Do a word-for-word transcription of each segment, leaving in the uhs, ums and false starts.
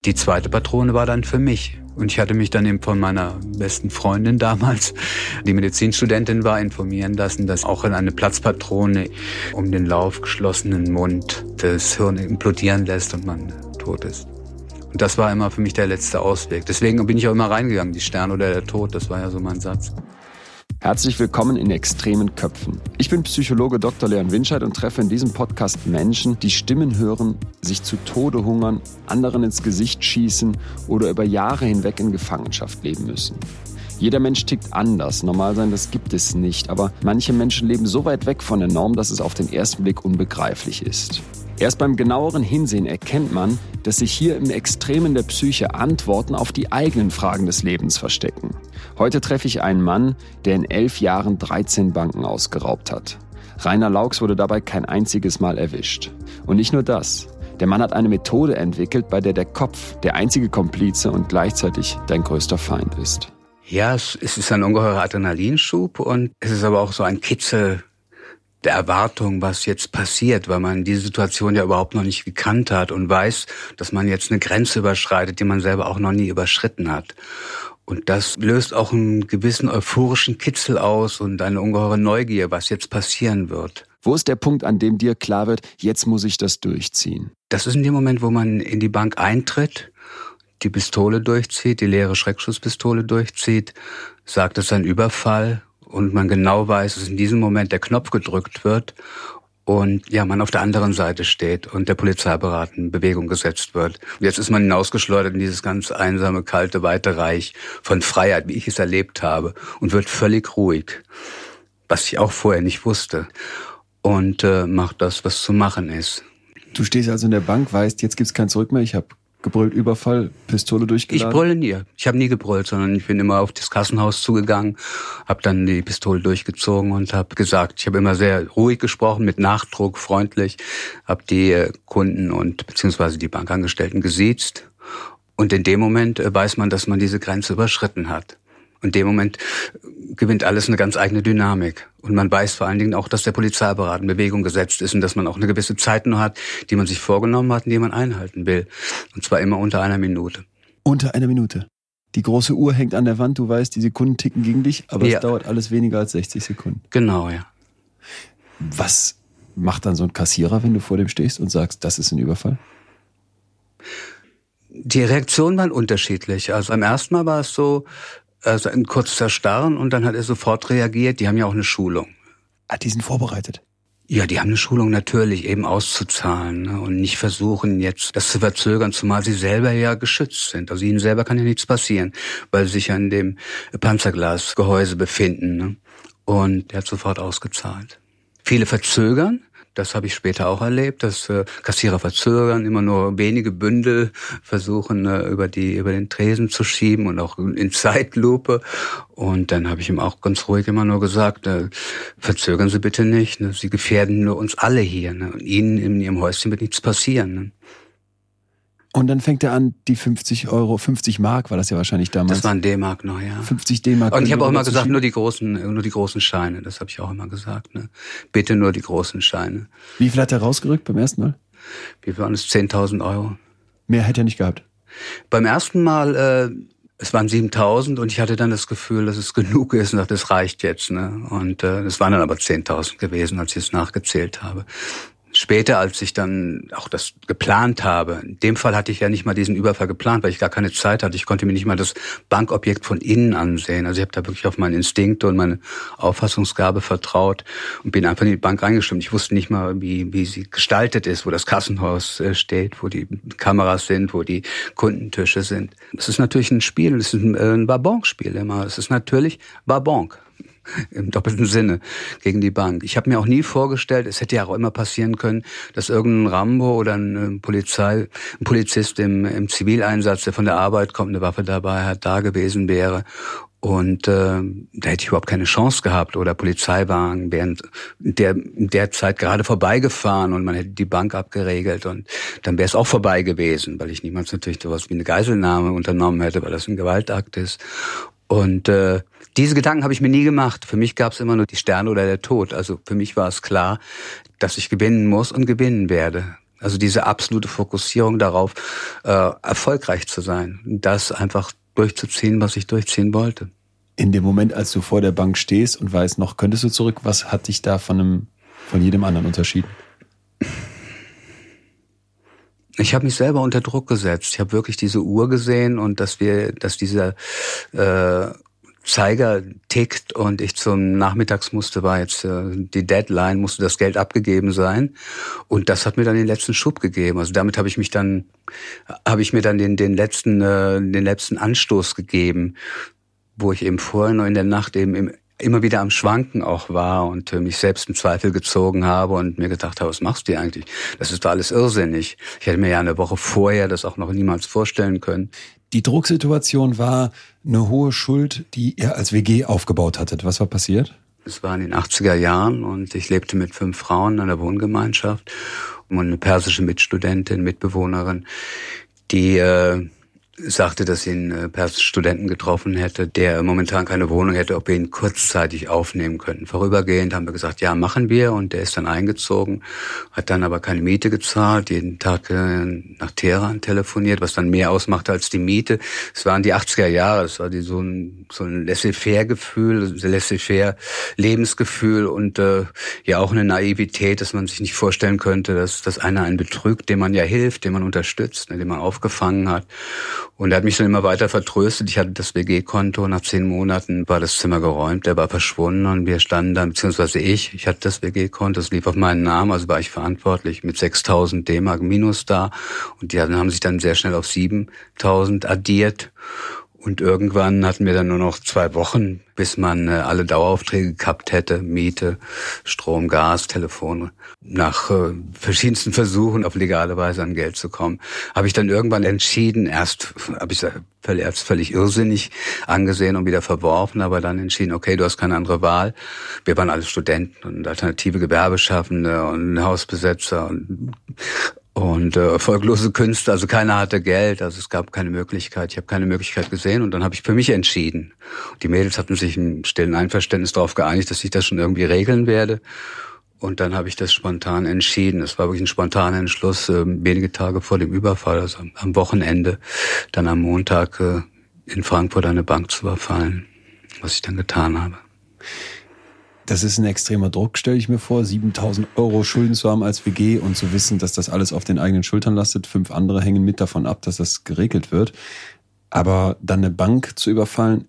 Die zweite Patrone war dann für mich. Und ich hatte mich dann eben von meiner besten Freundin damals, die Medizinstudentin war, informieren lassen, dass auch eine Platzpatrone um den laufgeschlossenen Mund das Hirn implodieren lässt und man tot ist. Und das war immer für mich der letzte Ausweg. Deswegen bin ich auch immer reingegangen, die Sterne oder der Tod, das war ja so mein Satz. Herzlich willkommen in Extremen Köpfen. Ich bin Psychologe Doktor Leon Winscheid und treffe in diesem Podcast Menschen, die Stimmen hören, sich zu Tode hungern, anderen ins Gesicht schießen oder über Jahre hinweg in Gefangenschaft leben müssen. Jeder Mensch tickt anders. Normal sein, das gibt es nicht. Aber manche Menschen leben so weit weg von der Norm, dass es auf den ersten Blick unbegreiflich ist. Erst beim genaueren Hinsehen erkennt man, dass sich hier im Extremen der Psyche Antworten auf die eigenen Fragen des Lebens verstecken. Heute treffe ich einen Mann, der in elf Jahren dreizehn Banken ausgeraubt hat. Rainer Laux wurde dabei kein einziges Mal erwischt. Und nicht nur das. Der Mann hat eine Methode entwickelt, bei der der Kopf der einzige Komplize und gleichzeitig dein größter Feind ist. Ja, es ist ein ungeheurer Adrenalinschub und es ist aber auch so ein Kitzel der Erwartung, was jetzt passiert, weil man diese Situation ja überhaupt noch nicht gekannt hat und weiß, dass man jetzt eine Grenze überschreitet, die man selber auch noch nie überschritten hat. Und das löst auch einen gewissen euphorischen Kitzel aus und eine ungeheure Neugier, was jetzt passieren wird. Wo ist der Punkt, an dem dir klar wird, jetzt muss ich das durchziehen? Das ist in dem Moment, wo man in die Bank eintritt, die Pistole durchzieht, die leere Schreckschusspistole durchzieht, sagt, es ist ein Überfall und man genau weiß, dass in diesem Moment der Knopf gedrückt wird und ja, man auf der anderen Seite steht und der Polizeiapparat in Bewegung gesetzt wird. Und jetzt ist man hinausgeschleudert in dieses ganz einsame, kalte, weite Reich von Freiheit, wie ich es erlebt habe, und wird völlig ruhig, was ich auch vorher nicht wusste, und äh, macht das, was zu machen ist. Du stehst also in der Bank, weißt, jetzt gibt's kein Zurück mehr, ich habe gebrüllt, Überfall, Pistole durchgeladen? Ich brülle nie. Ich habe nie gebrüllt, sondern ich bin immer auf das Kassenhaus zugegangen, habe dann die Pistole durchgezogen und habe gesagt, ich habe immer sehr ruhig gesprochen, mit Nachdruck, freundlich, habe die Kunden und beziehungsweise die Bankangestellten gesiezt. Und in dem Moment weiß man, dass man diese Grenze überschritten hat. Und in dem Moment gewinnt alles eine ganz eigene Dynamik. Und man weiß vor allen Dingen auch, dass der Polizeiapparat in Bewegung gesetzt ist und dass man auch eine gewisse Zeit nur hat, die man sich vorgenommen hat und die man einhalten will. Und zwar immer unter einer Minute. Unter einer Minute? Die große Uhr hängt an der Wand, du weißt, die Sekunden ticken gegen dich, aber ja, es dauert alles weniger als sechzig Sekunden. Genau, ja. Was macht dann so ein Kassierer, wenn du vor dem stehst und sagst, das ist ein Überfall? Die Reaktionen waren unterschiedlich. Also beim ersten Mal war es so, also ein kurzes Erstarren und dann hat er sofort reagiert. Die haben ja auch eine Schulung. Ah, die sind vorbereitet? Ja, die haben eine Schulung natürlich, eben auszuzahlen, ne, und nicht versuchen jetzt das zu verzögern, zumal sie selber ja geschützt sind. Also ihnen selber kann ja nichts passieren, weil sie sich ja in dem Panzerglasgehäuse befinden. Ne? Und der hat sofort ausgezahlt. Viele verzögern. Das habe ich später auch erlebt, dass äh, Kassierer verzögern, immer nur wenige Bündel versuchen äh, über die über den Tresen zu schieben und auch in Zeitlupe. Und dann habe ich ihm auch ganz ruhig immer nur gesagt, äh, verzögern Sie bitte nicht, ne? Sie gefährden nur uns alle hier. Ne? Und Ihnen in Ihrem Häuschen wird nichts passieren. Ne? Und dann fängt er an, die fünfzig Euro, fünfzig Mark war das ja wahrscheinlich damals. Das waren D-Mark noch, ja. fünfzig D-Mark. Und ich habe auch immer gesagt, nur die großen, nur die großen Scheine. Das habe ich auch immer gesagt. Ne? Bitte nur die großen Scheine. Wie viel hat er rausgerückt beim ersten Mal? Wie waren es? zehntausend Euro. Mehr hätte er nicht gehabt? Beim ersten Mal, äh, es waren siebentausend und ich hatte dann das Gefühl, dass es genug ist und dachte, das reicht jetzt. Ne? Und äh, es waren dann aber zehntausend gewesen, als ich es nachgezählt habe. Später, als ich dann auch das geplant habe, in dem Fall hatte ich ja nicht mal diesen Überfall geplant, weil ich gar keine Zeit hatte. Ich konnte mir nicht mal das Bankobjekt von innen ansehen. Also ich habe da wirklich auf meinen Instinkt und meine Auffassungsgabe vertraut und bin einfach in die Bank reingestimmt. Ich wusste nicht mal, wie wie sie gestaltet ist, wo das Kassenhaus steht, wo die Kameras sind, wo die Kundentische sind. Es ist natürlich ein Spiel, es ist ein, ein Babonspiel immer. Es ist natürlich Babonk. Im doppelten Sinne gegen die Bank. Ich habe mir auch nie vorgestellt, es hätte ja auch immer passieren können, dass irgendein Rambo oder ein Polizei, ein Polizist im, im Zivileinsatz, der von der Arbeit kommt, eine Waffe dabei hat, da gewesen wäre. Und äh, da hätte ich überhaupt keine Chance gehabt. Oder Polizeiwagen wären in der, in der Zeit gerade vorbeigefahren und man hätte die Bank abgeregelt. Und dann wäre es auch vorbei gewesen, weil ich niemals natürlich sowas wie eine Geiselnahme unternommen hätte, weil das ein Gewaltakt ist. Und äh, diese Gedanken habe ich mir nie gemacht. Für mich gab es immer nur die Sterne oder der Tod. Also für mich war es klar, dass ich gewinnen muss und gewinnen werde. Also diese absolute Fokussierung darauf, äh, erfolgreich zu sein. Das einfach durchzuziehen, was ich durchziehen wollte. In dem Moment, als du vor der Bank stehst und weißt, noch könntest du zurück, was hat dich da von einem, von jedem anderen unterschieden? Ich habe mich selber unter Druck gesetzt. Ich habe wirklich diese Uhr gesehen und dass wir, dass dieser äh, Zeiger tickt und ich zum Nachmittags musste, war jetzt äh, die Deadline, musste das Geld abgegeben sein und das hat mir dann den letzten Schub gegeben. Also damit habe ich mich dann, habe ich mir dann den den letzten äh, den letzten Anstoß gegeben, wo ich eben vorher noch in der Nacht eben im, immer wieder am Schwanken auch war und äh, mich selbst in Zweifel gezogen habe und mir gedacht habe, was machst du hier eigentlich? Das ist doch alles irrsinnig. Ich hätte mir ja eine Woche vorher das auch noch niemals vorstellen können. Die Drucksituation war eine hohe Schuld, die ihr als W G aufgebaut hattet. Was war passiert? Es war in den achtziger Jahren und ich lebte mit fünf Frauen in einer Wohngemeinschaft und eine persische Mitstudentin, Mitbewohnerin, die äh, sagte, dass sie einen äh, persischen Studenten getroffen hätte, der momentan keine Wohnung hätte, ob wir ihn kurzzeitig aufnehmen könnten. Vorübergehend haben wir gesagt, ja, machen wir. Und der ist dann eingezogen, hat dann aber keine Miete gezahlt, jeden Tag äh, nach Teheran telefoniert, was dann mehr ausmachte als die Miete. Es waren die achtziger Jahre, es war die, so ein, so ein Laissez-faire-Gefühl, Laissez-faire-Lebensgefühl und äh, ja auch eine Naivität, dass man sich nicht vorstellen könnte, dass, dass einer einen betrügt, dem man ja hilft, den man unterstützt, ne, den man aufgefangen hat. Und er hat mich dann immer weiter vertröstet. Ich hatte das W G-Konto. Nach zehn Monaten war das Zimmer geräumt. Der war verschwunden und wir standen dann, beziehungsweise ich, ich hatte das W G-Konto, das lief auf meinen Namen, also war ich verantwortlich mit sechstausend D-Mark minus da. Und die haben sich dann sehr schnell auf siebentausend addiert. Und irgendwann hatten wir dann nur noch zwei Wochen, bis man äh, alle Daueraufträge gehabt hätte. Miete, Strom, Gas, Telefon. Nach äh, verschiedensten Versuchen auf legale Weise an Geld zu kommen, habe ich dann irgendwann entschieden, erst habe ich völlig, erst völlig irrsinnig angesehen und wieder verworfen, aber dann entschieden, okay, du hast keine andere Wahl. Wir waren alle Studenten und alternative Gewerbeschaffende und Hausbesetzer und Und äh, erfolglose Künstler, also keiner hatte Geld, also es gab keine Möglichkeit, ich habe keine Möglichkeit gesehen und dann habe ich für mich entschieden. Die Mädels hatten sich im stillen Einverständnis darauf geeinigt, dass ich das schon irgendwie regeln werde und dann habe ich das spontan entschieden. Es war wirklich ein spontaner Entschluss, äh, wenige Tage vor dem Überfall, also am Wochenende, dann am Montag äh, in Frankfurt eine Bank zu überfallen, was ich dann getan habe. Das ist ein extremer Druck, stelle ich mir vor, siebentausend Euro Schulden zu haben als W G und zu wissen, dass das alles auf den eigenen Schultern lastet. Fünf andere hängen mit davon ab, dass das geregelt wird. Aber dann eine Bank zu überfallen,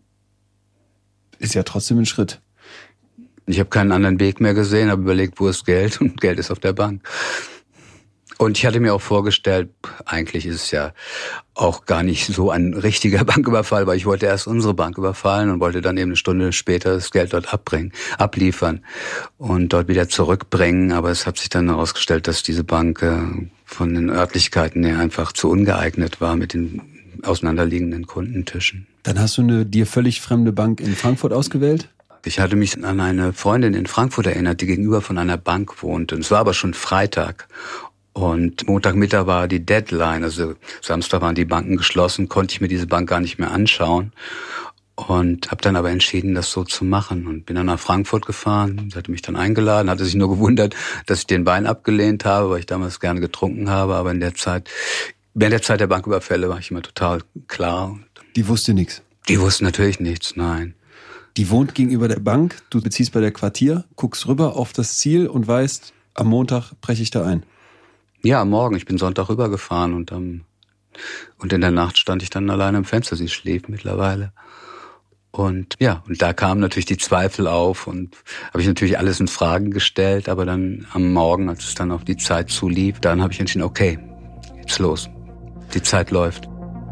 ist ja trotzdem ein Schritt. Ich habe keinen anderen Weg mehr gesehen, habe überlegt, wo ist Geld und Geld ist auf der Bank. Und ich hatte mir auch vorgestellt, eigentlich ist es ja auch gar nicht so ein richtiger Banküberfall, weil ich wollte erst unsere Bank überfallen und wollte dann eben eine Stunde später das Geld dort abbringen, abliefern und dort wieder zurückbringen. Aber es hat sich dann herausgestellt, dass diese Bank äh, von den Örtlichkeiten her einfach zu ungeeignet war mit den auseinanderliegenden Kundentischen. Dann hast du eine dir völlig fremde Bank in Frankfurt ausgewählt? Ich hatte mich an eine Freundin in Frankfurt erinnert, die gegenüber von einer Bank wohnte. Es war aber schon Freitag. Und Montagmittag war die Deadline, also Samstag waren die Banken geschlossen, konnte ich mir diese Bank gar nicht mehr anschauen und habe dann aber entschieden, das so zu machen und bin dann nach Frankfurt gefahren. Sie hatte mich dann eingeladen, hatte sich nur gewundert, dass ich den Wein abgelehnt habe, weil ich damals gerne getrunken habe, aber in der Zeit, während der Zeit der Banküberfälle war ich immer total klar. Die wusste nichts? Die wusste natürlich nichts, nein. Die wohnt gegenüber der Bank, du beziehst bei der Quartier, guckst rüber auf das Ziel und weißt, am Montag breche ich da ein. Ja, am Morgen. Ich bin Sonntag rübergefahren und ähm, und in der Nacht stand ich dann alleine am Fenster. Sie schläft mittlerweile. Und ja, und da kamen natürlich die Zweifel auf und habe ich natürlich alles in Fragen gestellt. Aber dann am Morgen, als es dann auf die Zeit zulief, dann habe ich entschieden, okay, jetzt los. Die Zeit läuft.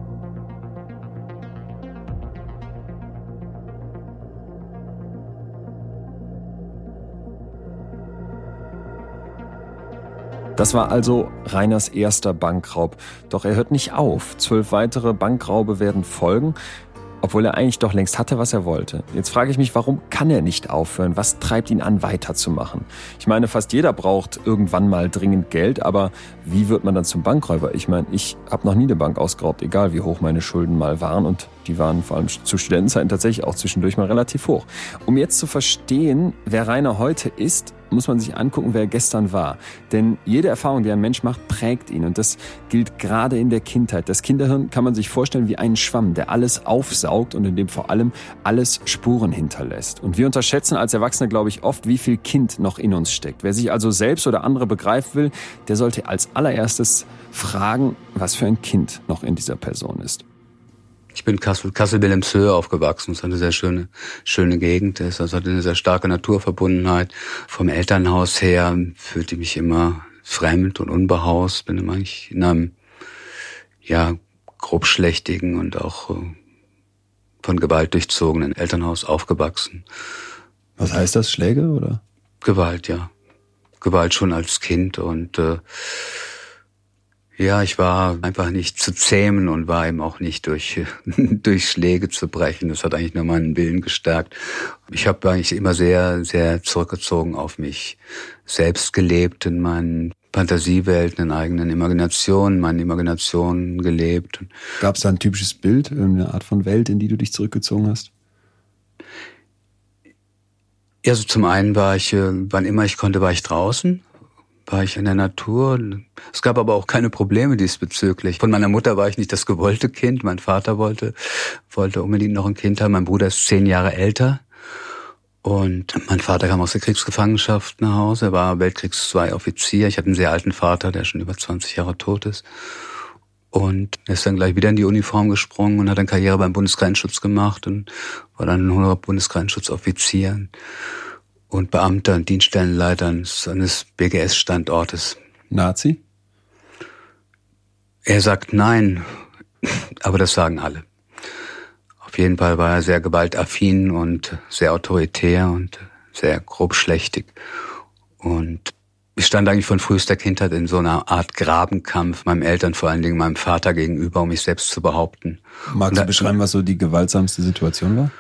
Das war also Rainers erster Bankraub. Doch er hört nicht auf. Zwölf weitere Bankraube werden folgen, obwohl er eigentlich doch längst hatte, was er wollte. Jetzt frage ich mich, warum kann er nicht aufhören? Was treibt ihn an, weiterzumachen? Ich meine, fast jeder braucht irgendwann mal dringend Geld, aber wie wird man dann zum Bankräuber? Ich meine, ich habe noch nie eine Bank ausgeraubt, egal wie hoch meine Schulden mal waren. Und die waren vor allem zu Studentenzeiten tatsächlich auch zwischendurch mal relativ hoch. Um jetzt zu verstehen, wer Rainer heute ist, muss man sich angucken, wer gestern war. Denn jede Erfahrung, die ein Mensch macht, prägt ihn. Und das gilt gerade in der Kindheit. Das Kinderhirn kann man sich vorstellen wie einen Schwamm, der alles aufsaugt und in dem vor allem alles Spuren hinterlässt. Und wir unterschätzen als Erwachsene, glaube ich, oft, wie viel Kind noch in uns steckt. Wer sich also selbst oder andere begreifen will, der sollte als allererstes fragen, was für ein Kind noch in dieser Person ist. Ich bin Kassel, Kassel-Wilhelmshöhe aufgewachsen. Es ist eine sehr schöne, schöne Gegend. Es hat eine sehr starke Naturverbundenheit. Vom Elternhaus her fühlte ich mich immer fremd und unbehaust. Bin immer eigentlich in einem, ja, grobschlächtigen und auch äh, von Gewalt durchzogenen Elternhaus aufgewachsen. Was heißt das? Schläge, oder? Gewalt, ja. Gewalt schon als Kind und, äh, ja, ich war einfach nicht zu zähmen und war eben auch nicht durch durch Schläge zu brechen. Das hat eigentlich nur meinen Willen gestärkt. Ich habe eigentlich immer sehr, sehr zurückgezogen auf mich selbst gelebt, in meinen Fantasiewelten, in eigenen Imaginationen, meinen Imaginationen gelebt. Gab es da ein typisches Bild, eine Art von Welt, in die du dich zurückgezogen hast? Ja, so zum einen war ich, wann immer ich konnte, war ich draußen. War ich in der Natur. Es gab aber auch keine Probleme diesbezüglich. Von meiner Mutter war ich nicht das gewollte Kind. Mein Vater wollte wollte unbedingt noch ein Kind haben. Mein Bruder ist zehn Jahre älter. Und mein Vater kam aus der Kriegsgefangenschaft nach Hause. Er war Weltkriegs-zwei-Offizier. Ich hatte einen sehr alten Vater, der schon über zwanzig Jahre tot ist. Und er ist dann gleich wieder in die Uniform gesprungen und hat dann Karriere beim Bundesgrenzschutz gemacht und war dann ein hoher Bundesgrenzschutzoffizier und Beamter und Dienststellenleiter eines B G S-Standortes. Nazi? Er sagt nein, aber das sagen alle. Auf jeden Fall war er sehr gewaltaffin und sehr autoritär und sehr grobschlächtig. Und ich stand eigentlich von frühester Kindheit in so einer Art Grabenkampf, meinen Eltern, vor allen Dingen meinem Vater gegenüber, um mich selbst zu behaupten. Magst du beschreiben, was so die gewaltsamste Situation war?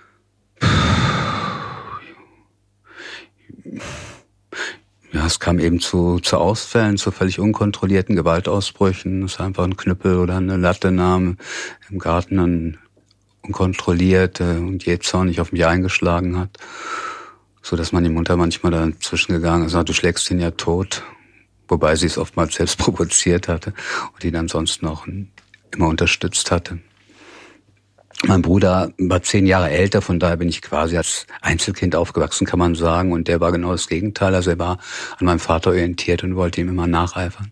Ja, es kam eben zu, zu Ausfällen, zu völlig unkontrollierten Gewaltausbrüchen. Es war einfach ein Knüppel oder eine Latte nahm im Garten dann unkontrolliert äh, und jähzornig auf mich eingeschlagen hat. So dass meine Mutter manchmal dazwischen gegangen ist und sagt, du schlägst ihn ja tot. Wobei sie es oftmals selbst provoziert hatte und ihn ansonsten auch immer unterstützt hatte. Mein Bruder war zehn Jahre älter, von daher bin ich quasi als Einzelkind aufgewachsen, kann man sagen. Und der war genau das Gegenteil. Also er war an meinem Vater orientiert und wollte ihm immer nacheifern.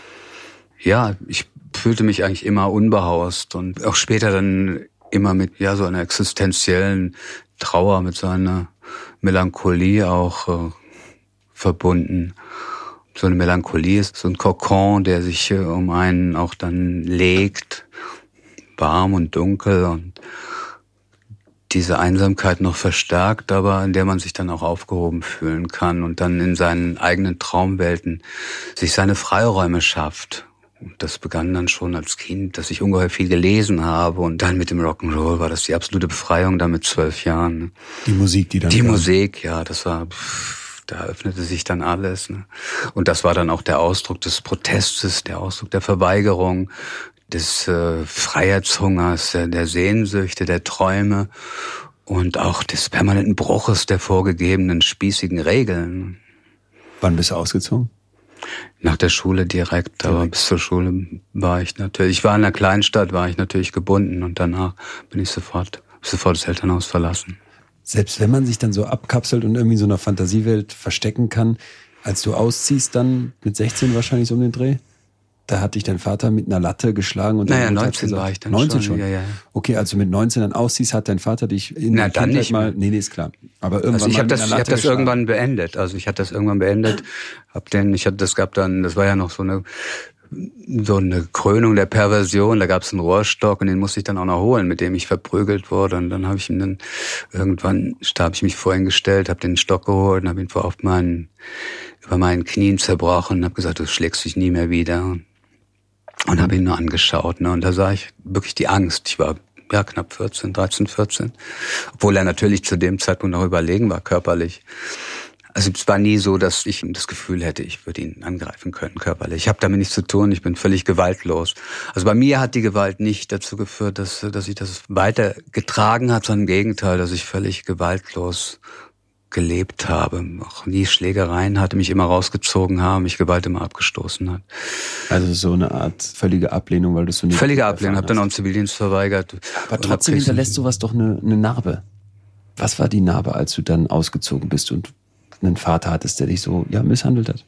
Ja, ich fühlte mich eigentlich immer unbehaust und auch später dann immer mit ja so einer existenziellen Trauer, mit so einer Melancholie auch äh, verbunden. So eine Melancholie ist so ein Kokon, der sich äh, um einen auch dann legt, warm und dunkel und diese Einsamkeit noch verstärkt, aber in der man sich dann auch aufgehoben fühlen kann und dann in seinen eigenen Traumwelten sich seine Freiräume schafft. Und das begann dann schon als Kind, dass ich ungeheuer viel gelesen habe und dann mit dem Rock'n'Roll war das die absolute Befreiung da mit zwölf Jahren. Die Musik, die dann Die kam. Musik, ja, das war, pff, da öffnete sich dann alles. Ne? Und das war dann auch der Ausdruck des Protestes, der Ausdruck der Verweigerung, des äh, Freiheitshungers, der, der Sehnsüchte, der Träume und auch des permanenten Bruches der vorgegebenen spießigen Regeln. Wann bist du ausgezogen? Nach der Schule direkt, aber bis zur Schule war ich natürlich, ich war in einer Kleinstadt, war ich natürlich gebunden und danach bin ich sofort, sofort das Elternhaus verlassen. Selbst wenn man sich dann so abkapselt und irgendwie in so einer Fantasiewelt verstecken kann, als du ausziehst dann mit sechzehn wahrscheinlich so um den Dreh? Da hat dich dein Vater mit einer Latte geschlagen und naja, dann neunzehn gesagt, war ich dann neunzehn schon. schon. Ja, ja. Okay, als du mit neunzehn dann ausziehst, hat dein Vater dich in Na, der dann Kindheit nicht mal, mehr. nee, nee, ist klar. Aber irgendwann Also ich mal habe mit das, einer ich Latte habe das geschlagen. irgendwann beendet. Also ich hatte das irgendwann beendet. Hab den, ich hatte das gab dann, das war ja noch so eine so eine Krönung der Perversion. Da gab es einen Rohrstock und den musste ich dann auch noch holen, mit dem ich verprügelt wurde. Und dann habe ich ihn dann irgendwann, da habe ich mich vor ihn gestellt, habe den Stock geholt und habe ihn vor auf meinen über meinen Knien zerbrochen und habe gesagt, du schlägst dich nie mehr wieder. Und habe ihn nur angeschaut, ne? Und da sah ich wirklich die Angst. Ich war ja knapp vierzehn, dreizehn, vierzehn. Obwohl er natürlich zu dem Zeitpunkt noch überlegen war, körperlich. Also es war nie so, dass ich das Gefühl hätte, ich würde ihn angreifen können, körperlich. Ich habe damit nichts zu tun, ich bin völlig gewaltlos. Also bei mir hat die Gewalt nicht dazu geführt, dass, dass ich das weiter getragen hat, sondern im Gegenteil, dass ich völlig gewaltlos gelebt habe, auch nie Schlägereien hatte, mich immer rausgezogen haben, mich Gewalt immer abgestoßen hat. Also so eine Art völlige Ablehnung, weil du so eine völlige Ablehnung, habe dann auch einen Zivildienst verweigert. Aber trotzdem hinterlässt sowas doch eine, eine Narbe. Was war die Narbe, als du dann ausgezogen bist und einen Vater hattest, der dich so ja misshandelt hat?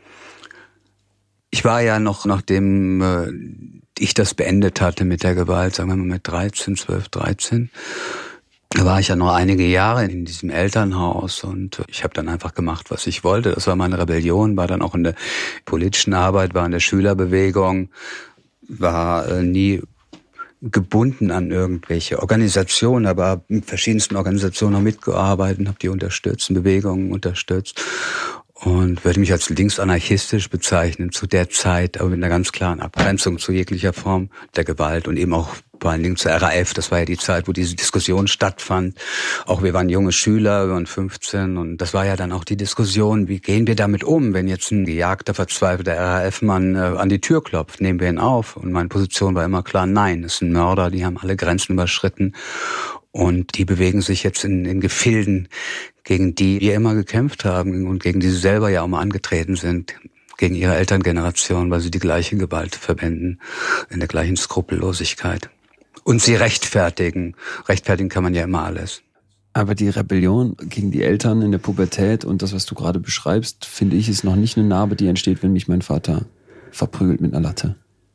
Ich war ja noch, nachdem äh, ich das beendet hatte mit der Gewalt, sagen wir mal mit dreizehn, zwölf, dreizehn, da war ich ja noch einige Jahre in diesem Elternhaus und ich habe dann einfach gemacht, was ich wollte. Das war meine Rebellion, war dann auch in der politischen Arbeit, war in der Schülerbewegung, war äh, nie gebunden an irgendwelche Organisationen, aber mit verschiedensten Organisationen auch mitgearbeitet, habe die unterstützt, Bewegungen unterstützt und würde mich als linksanarchistisch bezeichnen zu der Zeit, aber mit einer ganz klaren Abgrenzung zu jeglicher Form der Gewalt und eben auch vor allen Dingen zur R A F. Das war ja die Zeit, wo diese Diskussion stattfand. Auch wir waren junge Schüler, wir waren fünfzehn und das war ja dann auch die Diskussion, wie gehen wir damit um, wenn jetzt ein gejagter, verzweifelter R A F-Mann äh, an die Tür klopft, nehmen wir ihn auf? Und meine Position war immer klar, nein, es sind Mörder, die haben alle Grenzen überschritten und die bewegen sich jetzt in, in Gefilden, gegen die wir immer gekämpft haben und gegen die sie selber ja auch mal angetreten sind, gegen ihre Elterngeneration, weil sie die gleiche Gewalt verwenden, in der gleichen Skrupellosigkeit. Und sie rechtfertigen. Rechtfertigen kann man ja immer alles. Aber die Rebellion gegen die Eltern in der Pubertät und das, was du gerade beschreibst, finde ich, ist noch nicht eine Narbe, die entsteht, wenn mich mein Vater verprügelt mit einer Latte.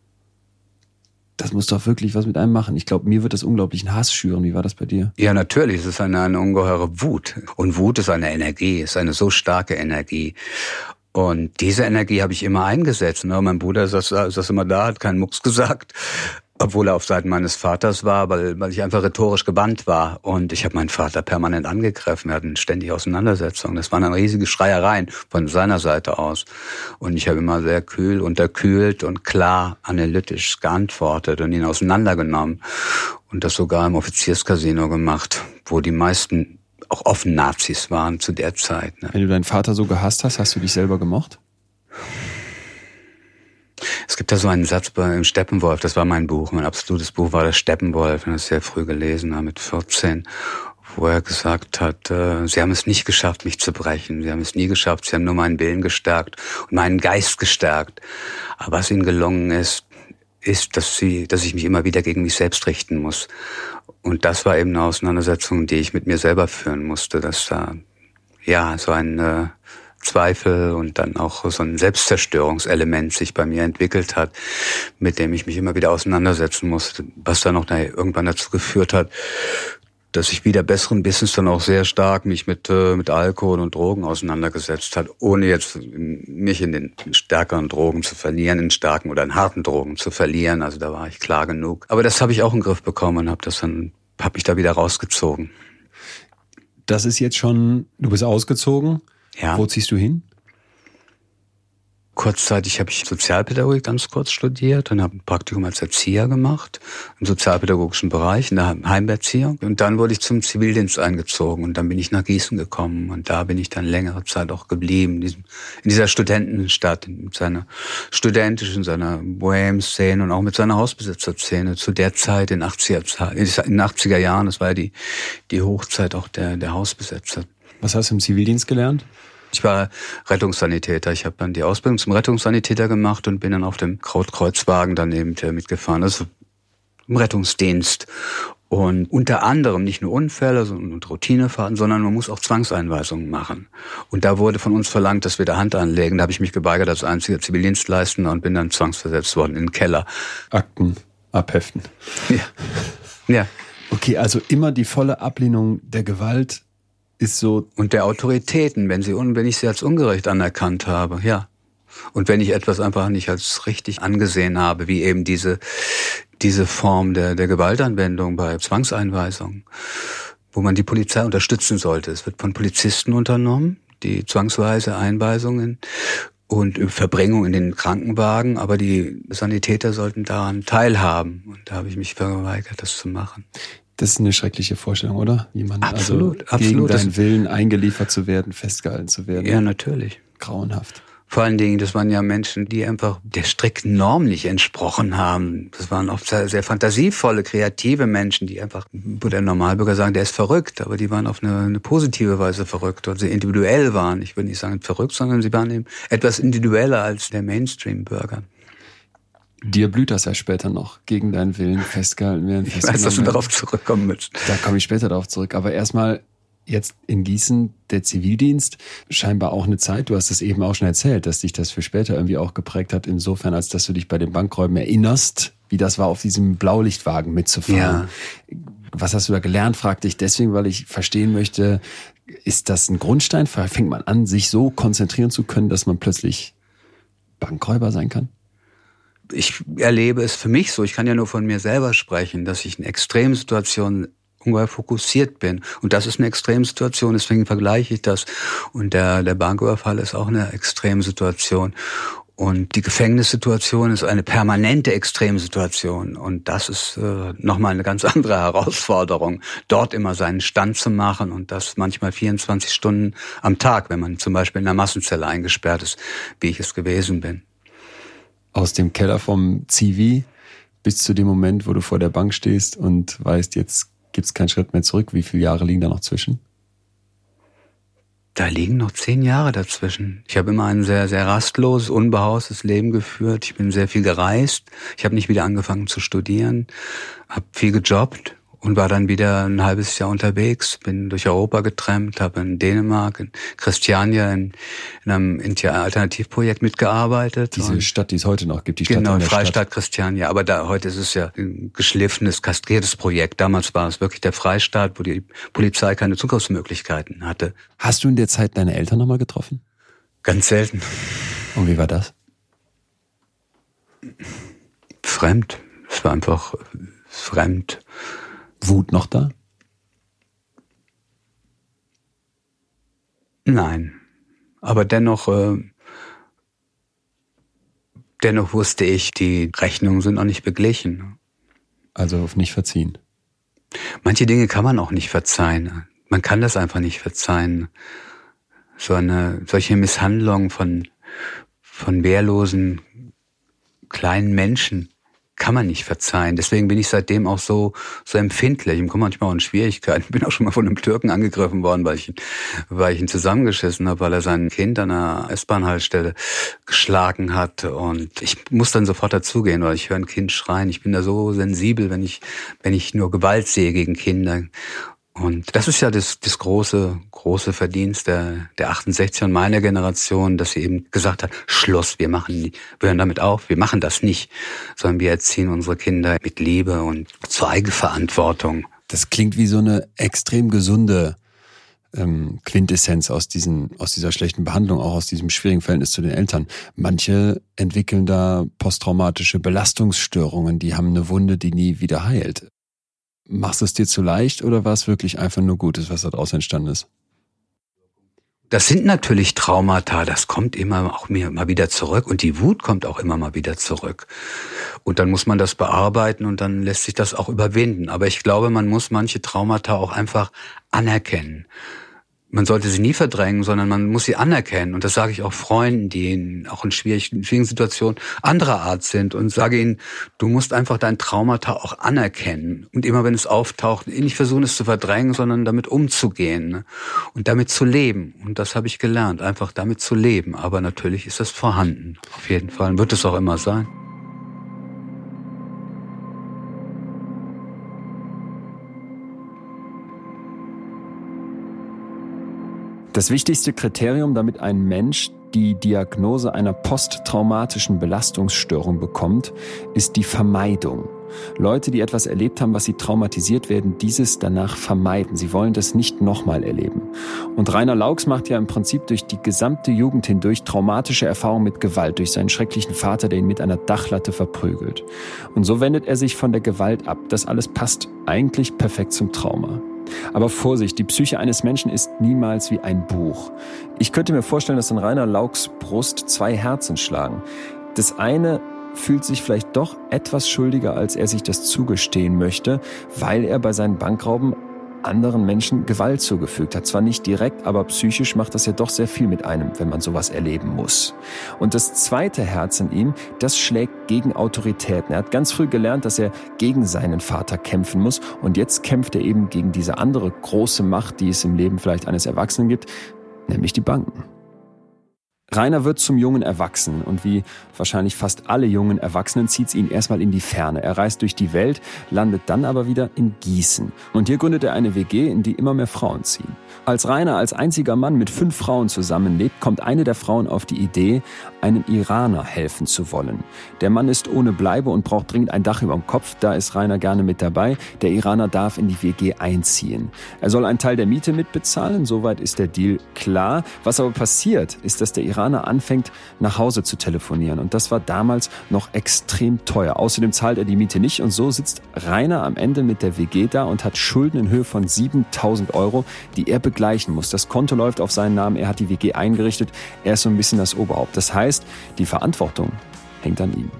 Das muss doch wirklich was mit einem machen. Ich glaube, mir wird das unglaublichen Hass schüren. Wie war das bei dir? Ja, natürlich. Es ist eine, eine ungeheure Wut. Und Wut ist eine Energie, ist eine so starke Energie. Und diese Energie habe ich immer eingesetzt. Ne? Mein Bruder saß, saß immer da, hat keinen Mucks gesagt. Obwohl er auf Seiten meines Vaters war, weil, weil ich einfach rhetorisch gebannt war. Und ich habe meinen Vater permanent angegriffen. Wir hatten ständig Auseinandersetzungen. Das waren dann riesige Schreiereien von seiner Seite aus. Und ich habe immer sehr kühl, unterkühlt und klar analytisch geantwortet und ihn auseinandergenommen. Und das sogar im Offizierscasino gemacht, wo die meisten auch offen Nazis waren zu der Zeit. Ne? Wenn du deinen Vater so gehasst hast, hast du dich selber gemocht? Es gibt da so einen Satz bei im Steppenwolf, das war mein Buch, mein absolutes Buch war der Steppenwolf, ich habe das sehr früh gelesen, mit vierzehn, wo er gesagt hat, äh, sie haben es nicht geschafft, mich zu brechen, sie haben es nie geschafft, sie haben nur meinen Willen gestärkt und meinen Geist gestärkt. Aber was ihnen gelungen ist, ist, dass sie, dass ich mich immer wieder gegen mich selbst richten muss. Und das war eben eine Auseinandersetzung, die ich mit mir selber führen musste, dass da, ja, so ein äh, Zweifel und dann auch so ein Selbstzerstörungselement sich bei mir entwickelt hat, mit dem ich mich immer wieder auseinandersetzen musste, was dann auch irgendwann dazu geführt hat, dass ich wieder besseren Wissens dann auch sehr stark mich mit mit Alkohol und Drogen auseinandergesetzt hat, ohne jetzt mich in den stärkeren Drogen zu verlieren, in starken oder in harten Drogen zu verlieren. Also da war ich klar genug. Aber das habe ich auch in den Griff bekommen und habe das dann habe mich da wieder rausgezogen. Das ist jetzt schon, du bist ausgezogen. Ja. Wo ziehst du hin? Kurzzeitig habe ich Sozialpädagogik ganz kurz studiert und habe ein Praktikum als Erzieher gemacht, im sozialpädagogischen Bereich, in der Heimerziehung. Und dann wurde ich zum Zivildienst eingezogen und dann bin ich nach Gießen gekommen. Und da bin ich dann längere Zeit auch geblieben, in, diesem, in dieser Studentenstadt, mit seiner studentischen, seiner Bohem-Szene und auch mit seiner Hausbesitzerszene. Zu der Zeit, in, achtziger, in den achtziger Jahren, das war ja die, die Hochzeit auch der, der Hausbesetzer. Was hast du im Zivildienst gelernt? Ich war Rettungssanitäter. Ich habe dann die Ausbildung zum Rettungssanitäter gemacht und bin dann auf dem Krautkreuzwagen dann eben mitgefahren. Also im Rettungsdienst. Und unter anderem nicht nur Unfälle und Routinefahrten, sondern man muss auch Zwangseinweisungen machen. Und da wurde von uns verlangt, dass wir da Hand anlegen. Da habe ich mich geweigert als einziger Zivildienstleistender und bin dann zwangsversetzt worden in den Keller. Akten abheften. Ja. Ja. Okay, also immer die volle Ablehnung der Gewalt ist so. Und der Autoritäten, wenn sie, wenn ich sie als ungerecht anerkannt habe, ja. Und wenn ich etwas einfach nicht als richtig angesehen habe, wie eben diese, diese Form der, der Gewaltanwendung bei Zwangseinweisungen, wo man die Polizei unterstützen sollte. Es wird von Polizisten unternommen, die zwangsweise Einweisungen und Verbringung in den Krankenwagen, aber die Sanitäter sollten daran teilhaben. Und da habe ich mich verweigert, das zu machen. Das ist eine schreckliche Vorstellung, oder? Jemand absolut, also gegen absolut. deinen Willen eingeliefert zu werden, festgehalten zu werden. Ja, natürlich. Grauenhaft. Vor allen Dingen, das waren ja Menschen, die einfach der strikten Norm nicht entsprochen haben. Das waren oft sehr, sehr fantasievolle, kreative Menschen, die einfach, wo der Normalbürger sagen, der ist verrückt, aber die waren auf eine, eine positive Weise verrückt und sehr individuell waren. Ich würde nicht sagen verrückt, sondern sie waren eben etwas individueller als der Mainstream-Bürger. Dir blüht das ja später noch, gegen deinen Willen festgehalten werden. Ich weiß, dass du darauf zurückkommen willst. Da komme ich später darauf zurück, aber erstmal jetzt in Gießen der Zivildienst, scheinbar auch eine Zeit, du hast es eben auch schon erzählt, dass dich das für später irgendwie auch geprägt hat, insofern, als dass du dich bei den Bankräuben erinnerst, wie das war, auf diesem Blaulichtwagen mitzufahren. Ja. Was hast du da gelernt, fragte ich deswegen, weil ich verstehen möchte, ist das ein Grundstein? Fängt man an, sich so konzentrieren zu können, dass man plötzlich Bankräuber sein kann? Ich erlebe es für mich so, ich kann ja nur von mir selber sprechen, dass ich in Extremsituationen ungeheuer fokussiert bin. Und das ist eine Extremsituation, deswegen vergleiche ich das. Und der, der Banküberfall ist auch eine Extremsituation. Und die Gefängnissituation ist eine permanente Extremsituation. Und das ist äh, nochmal eine ganz andere Herausforderung, dort immer seinen Stand zu machen und das manchmal vierundzwanzig Stunden am Tag, wenn man zum Beispiel in einer Massenzelle eingesperrt ist, wie ich es gewesen bin. Aus dem Keller vom Zivi bis zu dem Moment, wo du vor der Bank stehst und weißt, jetzt gibt es keinen Schritt mehr zurück. Wie viele Jahre liegen da noch zwischen? Da liegen noch zehn Jahre dazwischen. Ich habe immer ein sehr, sehr rastloses, unbehaustes Leben geführt. Ich bin sehr viel gereist. Ich habe nicht wieder angefangen zu studieren, habe viel gejobbt und war dann wieder ein halbes Jahr unterwegs. Bin durch Europa getrampt, habe in Dänemark, in Christiania, in, in einem Alternativprojekt mitgearbeitet. Diese und Stadt, die es heute noch gibt, die Stadt genau, in der Freistaat Stadt. Christiania. Aber da heute ist es ja ein geschliffenes, kastriertes Projekt. Damals war es wirklich der Freistaat, wo die Polizei keine Zugriffsmöglichkeiten hatte. Hast du in der Zeit deine Eltern nochmal getroffen? Ganz selten. Und wie war das? Fremd. Es war einfach fremd. Wut noch da? Nein. Aber dennoch, äh, dennoch wusste ich, die Rechnungen sind noch nicht beglichen. Also auf nicht verziehen. Manche Dinge kann man auch nicht verzeihen. Man kann das einfach nicht verzeihen. So eine, solche Misshandlung von, von wehrlosen kleinen Menschen kann man nicht verzeihen. Deswegen bin ich seitdem auch so so empfindlich. Ich komme manchmal auch in Schwierigkeiten. Ich bin auch schon mal von einem Türken angegriffen worden, weil ich, weil ich ihn zusammengeschissen habe, weil er sein Kind an einer S-Bahn-Haltestelle geschlagen hat. Und ich muss dann sofort dazugehen, weil ich höre ein Kind schreien. Ich bin da so sensibel, wenn ich wenn ich nur Gewalt sehe gegen Kinder. Und das ist ja das, das große, große Verdienst der, der achtundsechziger und meiner Generation, dass sie eben gesagt hat, Schluss, wir machen, wir hören damit auf, wir machen das nicht, sondern wir erziehen unsere Kinder mit Liebe und zur Eigenverantwortung. Das klingt wie so eine extrem gesunde ähm, Quintessenz aus diesen, aus dieser schlechten Behandlung, auch aus diesem schwierigen Verhältnis zu den Eltern. Manche entwickeln da posttraumatische Belastungsstörungen, die haben eine Wunde, die nie wieder heilt. Machst du es dir zu leicht oder war es wirklich einfach nur Gutes, was daraus entstanden ist? Das sind natürlich Traumata, das kommt immer auch mir mal wieder zurück und die Wut kommt auch immer mal wieder zurück. Und dann muss man das bearbeiten und dann lässt sich das auch überwinden. Aber ich glaube, man muss manche Traumata auch einfach anerkennen. Man sollte sie nie verdrängen, sondern man muss sie anerkennen. Und das sage ich auch Freunden, die in, auch in schwierigen, schwierigen Situationen anderer Art sind und sage ihnen, du musst einfach dein Traumata auch anerkennen. Und immer wenn es auftaucht, nicht versuchen es zu verdrängen, sondern damit umzugehen und damit zu leben. Und das habe ich gelernt, einfach damit zu leben. Aber natürlich ist das vorhanden, auf jeden Fall. Und wird es auch immer sein. Das wichtigste Kriterium, damit ein Mensch die Diagnose einer posttraumatischen Belastungsstörung bekommt, ist die Vermeidung. Leute, die etwas erlebt haben, was sie traumatisiert, werden dieses danach vermeiden. Sie wollen das nicht nochmal erleben. Und Rainer Laux macht ja im Prinzip durch die gesamte Jugend hindurch traumatische Erfahrungen mit Gewalt, durch seinen schrecklichen Vater, der ihn mit einer Dachlatte verprügelt. Und so wendet er sich von der Gewalt ab. Das alles passt eigentlich perfekt zum Trauma. Aber Vorsicht, die Psyche eines Menschen ist niemals wie ein Buch. Ich könnte mir vorstellen, dass in Rainer Laux Brust zwei Herzen schlagen. Das eine fühlt sich vielleicht doch etwas schuldiger, als er sich das zugestehen möchte, weil er bei seinen Bankrauben anderen Menschen Gewalt zugefügt hat. Zwar nicht direkt, aber psychisch macht das ja doch sehr viel mit einem, wenn man sowas erleben muss. Und das zweite Herz in ihm, das schlägt gegen Autoritäten. Er hat ganz früh gelernt, dass er gegen seinen Vater kämpfen muss. Und jetzt kämpft er eben gegen diese andere große Macht, die es im Leben vielleicht eines Erwachsenen gibt, nämlich die Banken. Rainer wird zum jungen Erwachsenen und wie wahrscheinlich fast alle jungen Erwachsenen zieht es ihn erstmal in die Ferne. Er reist durch die Welt, landet dann aber wieder in Gießen. Und hier gründet er eine W G, in die immer mehr Frauen ziehen. Als Rainer als einziger Mann mit fünf Frauen zusammenlebt, kommt eine der Frauen auf die Idee, einem Iraner helfen zu wollen. Der Mann ist ohne Bleibe und braucht dringend ein Dach über dem Kopf, da ist Rainer gerne mit dabei. Der Iraner darf in die W G einziehen. Er soll einen Teil der Miete mitbezahlen, soweit ist der Deal klar. Was aber passiert, ist, dass der Iraner anfängt, nach Hause zu telefonieren. Und das war damals noch extrem teuer. Außerdem zahlt er die Miete nicht und so sitzt Rainer am Ende mit der W G da und hat Schulden in Höhe von siebentausend Euro, die er begleichen muss. Das Konto läuft auf seinen Namen, er hat die W G eingerichtet, er ist so ein bisschen das Oberhaupt. Das heißt, die Verantwortung hängt an ihm.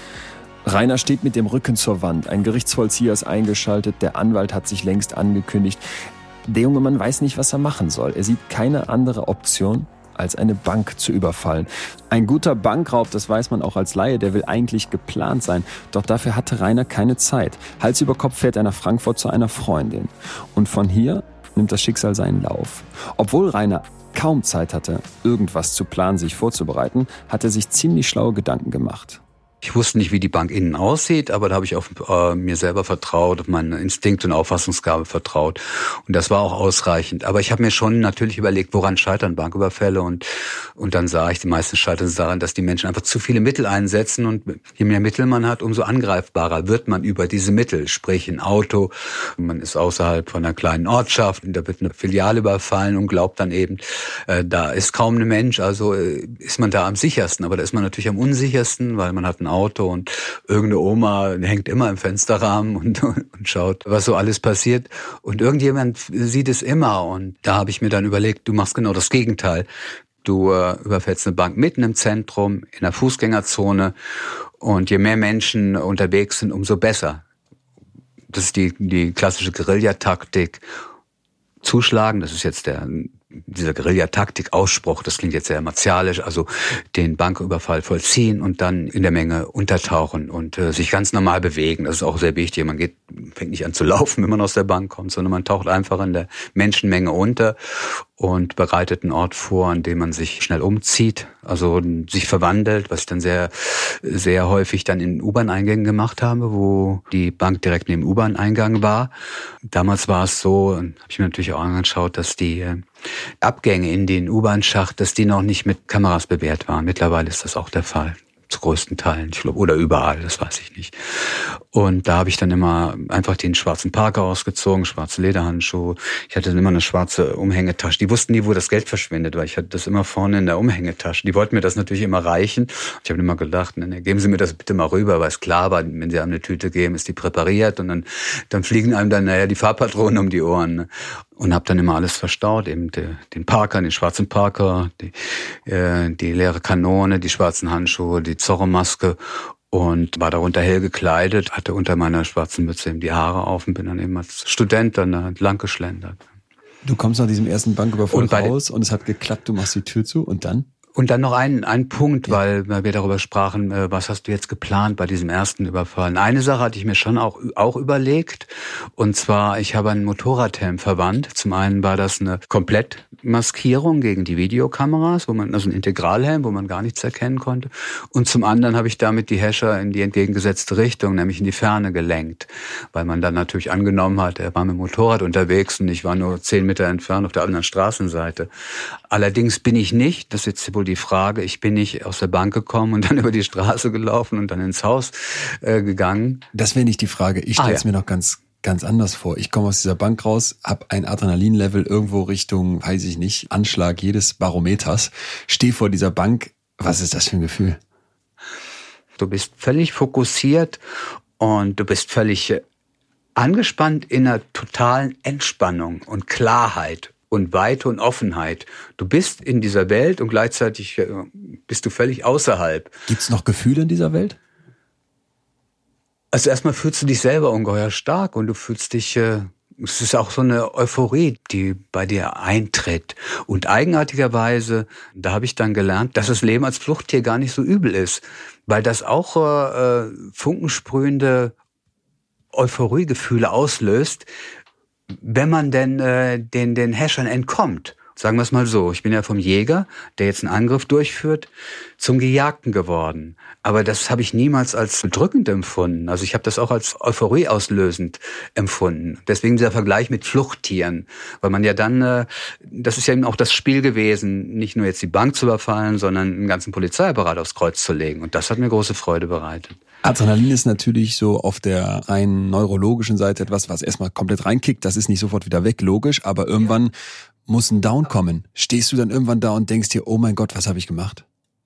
Rainer steht mit dem Rücken zur Wand. Ein Gerichtsvollzieher ist eingeschaltet, der Anwalt hat sich längst angekündigt. Der junge Mann weiß nicht, was er machen soll. Er sieht keine andere Option, als eine Bank zu überfallen. Ein guter Bankraub, das weiß man auch als Laie, der will eigentlich geplant sein. Doch dafür hatte Rainer keine Zeit. Hals über Kopf fährt er nach Frankfurt zu einer Freundin. Und von hier nimmt das Schicksal seinen Lauf. Obwohl Rainer kaum Zeit hatte, irgendwas zu planen, sich vorzubereiten, hat er sich ziemlich schlaue Gedanken gemacht. Ich wusste nicht, wie die Bank innen aussieht, aber da habe ich auf äh, mir selber vertraut, auf meinen Instinkt und Auffassungsgabe vertraut. Und das war auch ausreichend. Aber ich habe mir schon natürlich überlegt, woran scheitern Banküberfälle? Und und dann sah ich, die meisten scheitern daran, dass die Menschen einfach zu viele Mittel einsetzen. Und je mehr Mittel man hat, umso angreifbarer wird man über diese Mittel. Sprich ein Auto, man ist außerhalb von einer kleinen Ortschaft, da wird eine Filiale überfallen und glaubt dann eben, äh, da ist kaum ein Mensch, also äh, ist man da am sichersten. Aber da ist man natürlich am unsichersten, weil man hat ein Auto und irgendeine Oma hängt immer im Fensterrahmen und, und schaut, was so alles passiert. Und irgendjemand sieht es immer. Und da habe ich mir dann überlegt, du machst genau das Gegenteil. Du äh, überfällst eine Bank mitten im Zentrum, in der Fußgängerzone. Und je mehr Menschen unterwegs sind, umso besser. Das ist die, die klassische Guerillataktik. Zuschlagen, das ist jetzt der dieser Guerillataktik-Ausspruch, das klingt jetzt sehr martialisch, also den Banküberfall vollziehen und dann in der Menge untertauchen und äh, sich ganz normal bewegen. Das ist auch sehr wichtig. Man geht, fängt nicht an zu laufen, wenn man aus der Bank kommt, sondern man taucht einfach in der Menschenmenge unter und bereitet einen Ort vor, an dem man sich schnell umzieht, also sich verwandelt, was ich dann sehr, sehr häufig dann in U-Bahn-Eingängen gemacht habe, wo die Bank direkt neben U-Bahn-Eingang war. Damals war es so, habe ich mir natürlich auch angeschaut, dass die Abgänge in den U-Bahn-Schacht, dass die noch nicht mit Kameras bewehrt waren. Mittlerweile ist das auch der Fall. Zu größten Teilen, ich glaube, oder überall, das weiß ich nicht. Und da habe ich dann immer einfach den schwarzen Parker ausgezogen, schwarze Lederhandschuhe. Ich hatte dann immer eine schwarze Umhängetasche. Die wussten nie, wo das Geld verschwindet, weil ich hatte das immer vorne in der Umhängetasche. Die wollten mir das natürlich immer reichen. Ich habe immer gedacht, ne, geben Sie mir das bitte mal rüber, weil es klar war, wenn Sie einem eine Tüte geben, ist die präpariert und dann, dann fliegen einem dann naja die Farbpatronen um die Ohren. Ne? Und habe dann immer alles verstaut, eben den Parker, den schwarzen Parker, die, äh, die leere Kanone, die schwarzen Handschuhe, die Zorro-Maske und war darunter hell gekleidet, hatte unter meiner schwarzen Mütze eben die Haare auf und bin dann eben als Student dann entlang geschlendert. Du kommst nach diesem ersten Banküberfall raus und es hat geklappt, du machst die Tür zu und dann? Und dann noch ein, ein Punkt, weil wir darüber sprachen, was hast du jetzt geplant bei diesem ersten Überfall? Eine Sache hatte ich mir schon auch, auch überlegt. Und zwar, ich habe einen Motorradhelm verwandt. Zum einen war das eine Komplettmaskierung gegen die Videokameras, wo man, also ein Integralhelm, wo man gar nichts erkennen konnte. Und zum anderen habe ich damit die Häscher in die entgegengesetzte Richtung, nämlich in die Ferne gelenkt. Weil man dann natürlich angenommen hat, er war mit dem Motorrad unterwegs und ich war nur zehn Meter entfernt auf der anderen Straßenseite. Allerdings bin ich nicht, das ist jetzt wohl die Frage, ich bin nicht aus der Bank gekommen und dann über die Straße gelaufen und dann ins Haus äh, gegangen. Das wäre nicht die Frage. Ich stelle es ah, ja. mir noch ganz ganz anders vor. Ich komme aus dieser Bank raus, habe ein Adrenalinlevel irgendwo Richtung, weiß ich nicht, Anschlag jedes Barometers, stehe vor dieser Bank. Was ist das für ein Gefühl? Du bist völlig fokussiert und du bist völlig angespannt in einer totalen Entspannung und Klarheit und Weite und Offenheit. Du bist in dieser Welt und gleichzeitig bist du völlig außerhalb. Gibt's noch Gefühle in dieser Welt? Also erstmal fühlst du dich selber ungeheuer stark und du fühlst dich äh, es ist auch so eine Euphorie, die bei dir eintritt. Und eigenartigerweise, da habe ich dann gelernt, dass das Leben als Fluchttier gar nicht so übel ist, weil das auch äh, funkensprühende Euphoriegefühle auslöst, wenn man denn äh, den, den Häschern entkommt. Sagen wir es mal so, ich bin ja vom Jäger, der jetzt einen Angriff durchführt, zum Gejagten geworden. Aber das habe ich niemals als bedrückend empfunden. Also ich habe das auch als Euphorie auslösend empfunden. Deswegen dieser Vergleich mit Fluchttieren. Weil man ja dann, äh, das ist ja eben auch das Spiel gewesen, nicht nur jetzt die Bank zu überfallen, sondern einen ganzen Polizeiapparat aufs Kreuz zu legen. Und das hat mir große Freude bereitet. Adrenalin ist natürlich so auf der rein neurologischen Seite etwas, was erstmal komplett reinkickt. Das ist nicht sofort wieder weg, logisch. Aber irgendwann ja. muss ein Down kommen. Stehst du dann irgendwann da und denkst dir, oh mein Gott, was habe ich gemacht?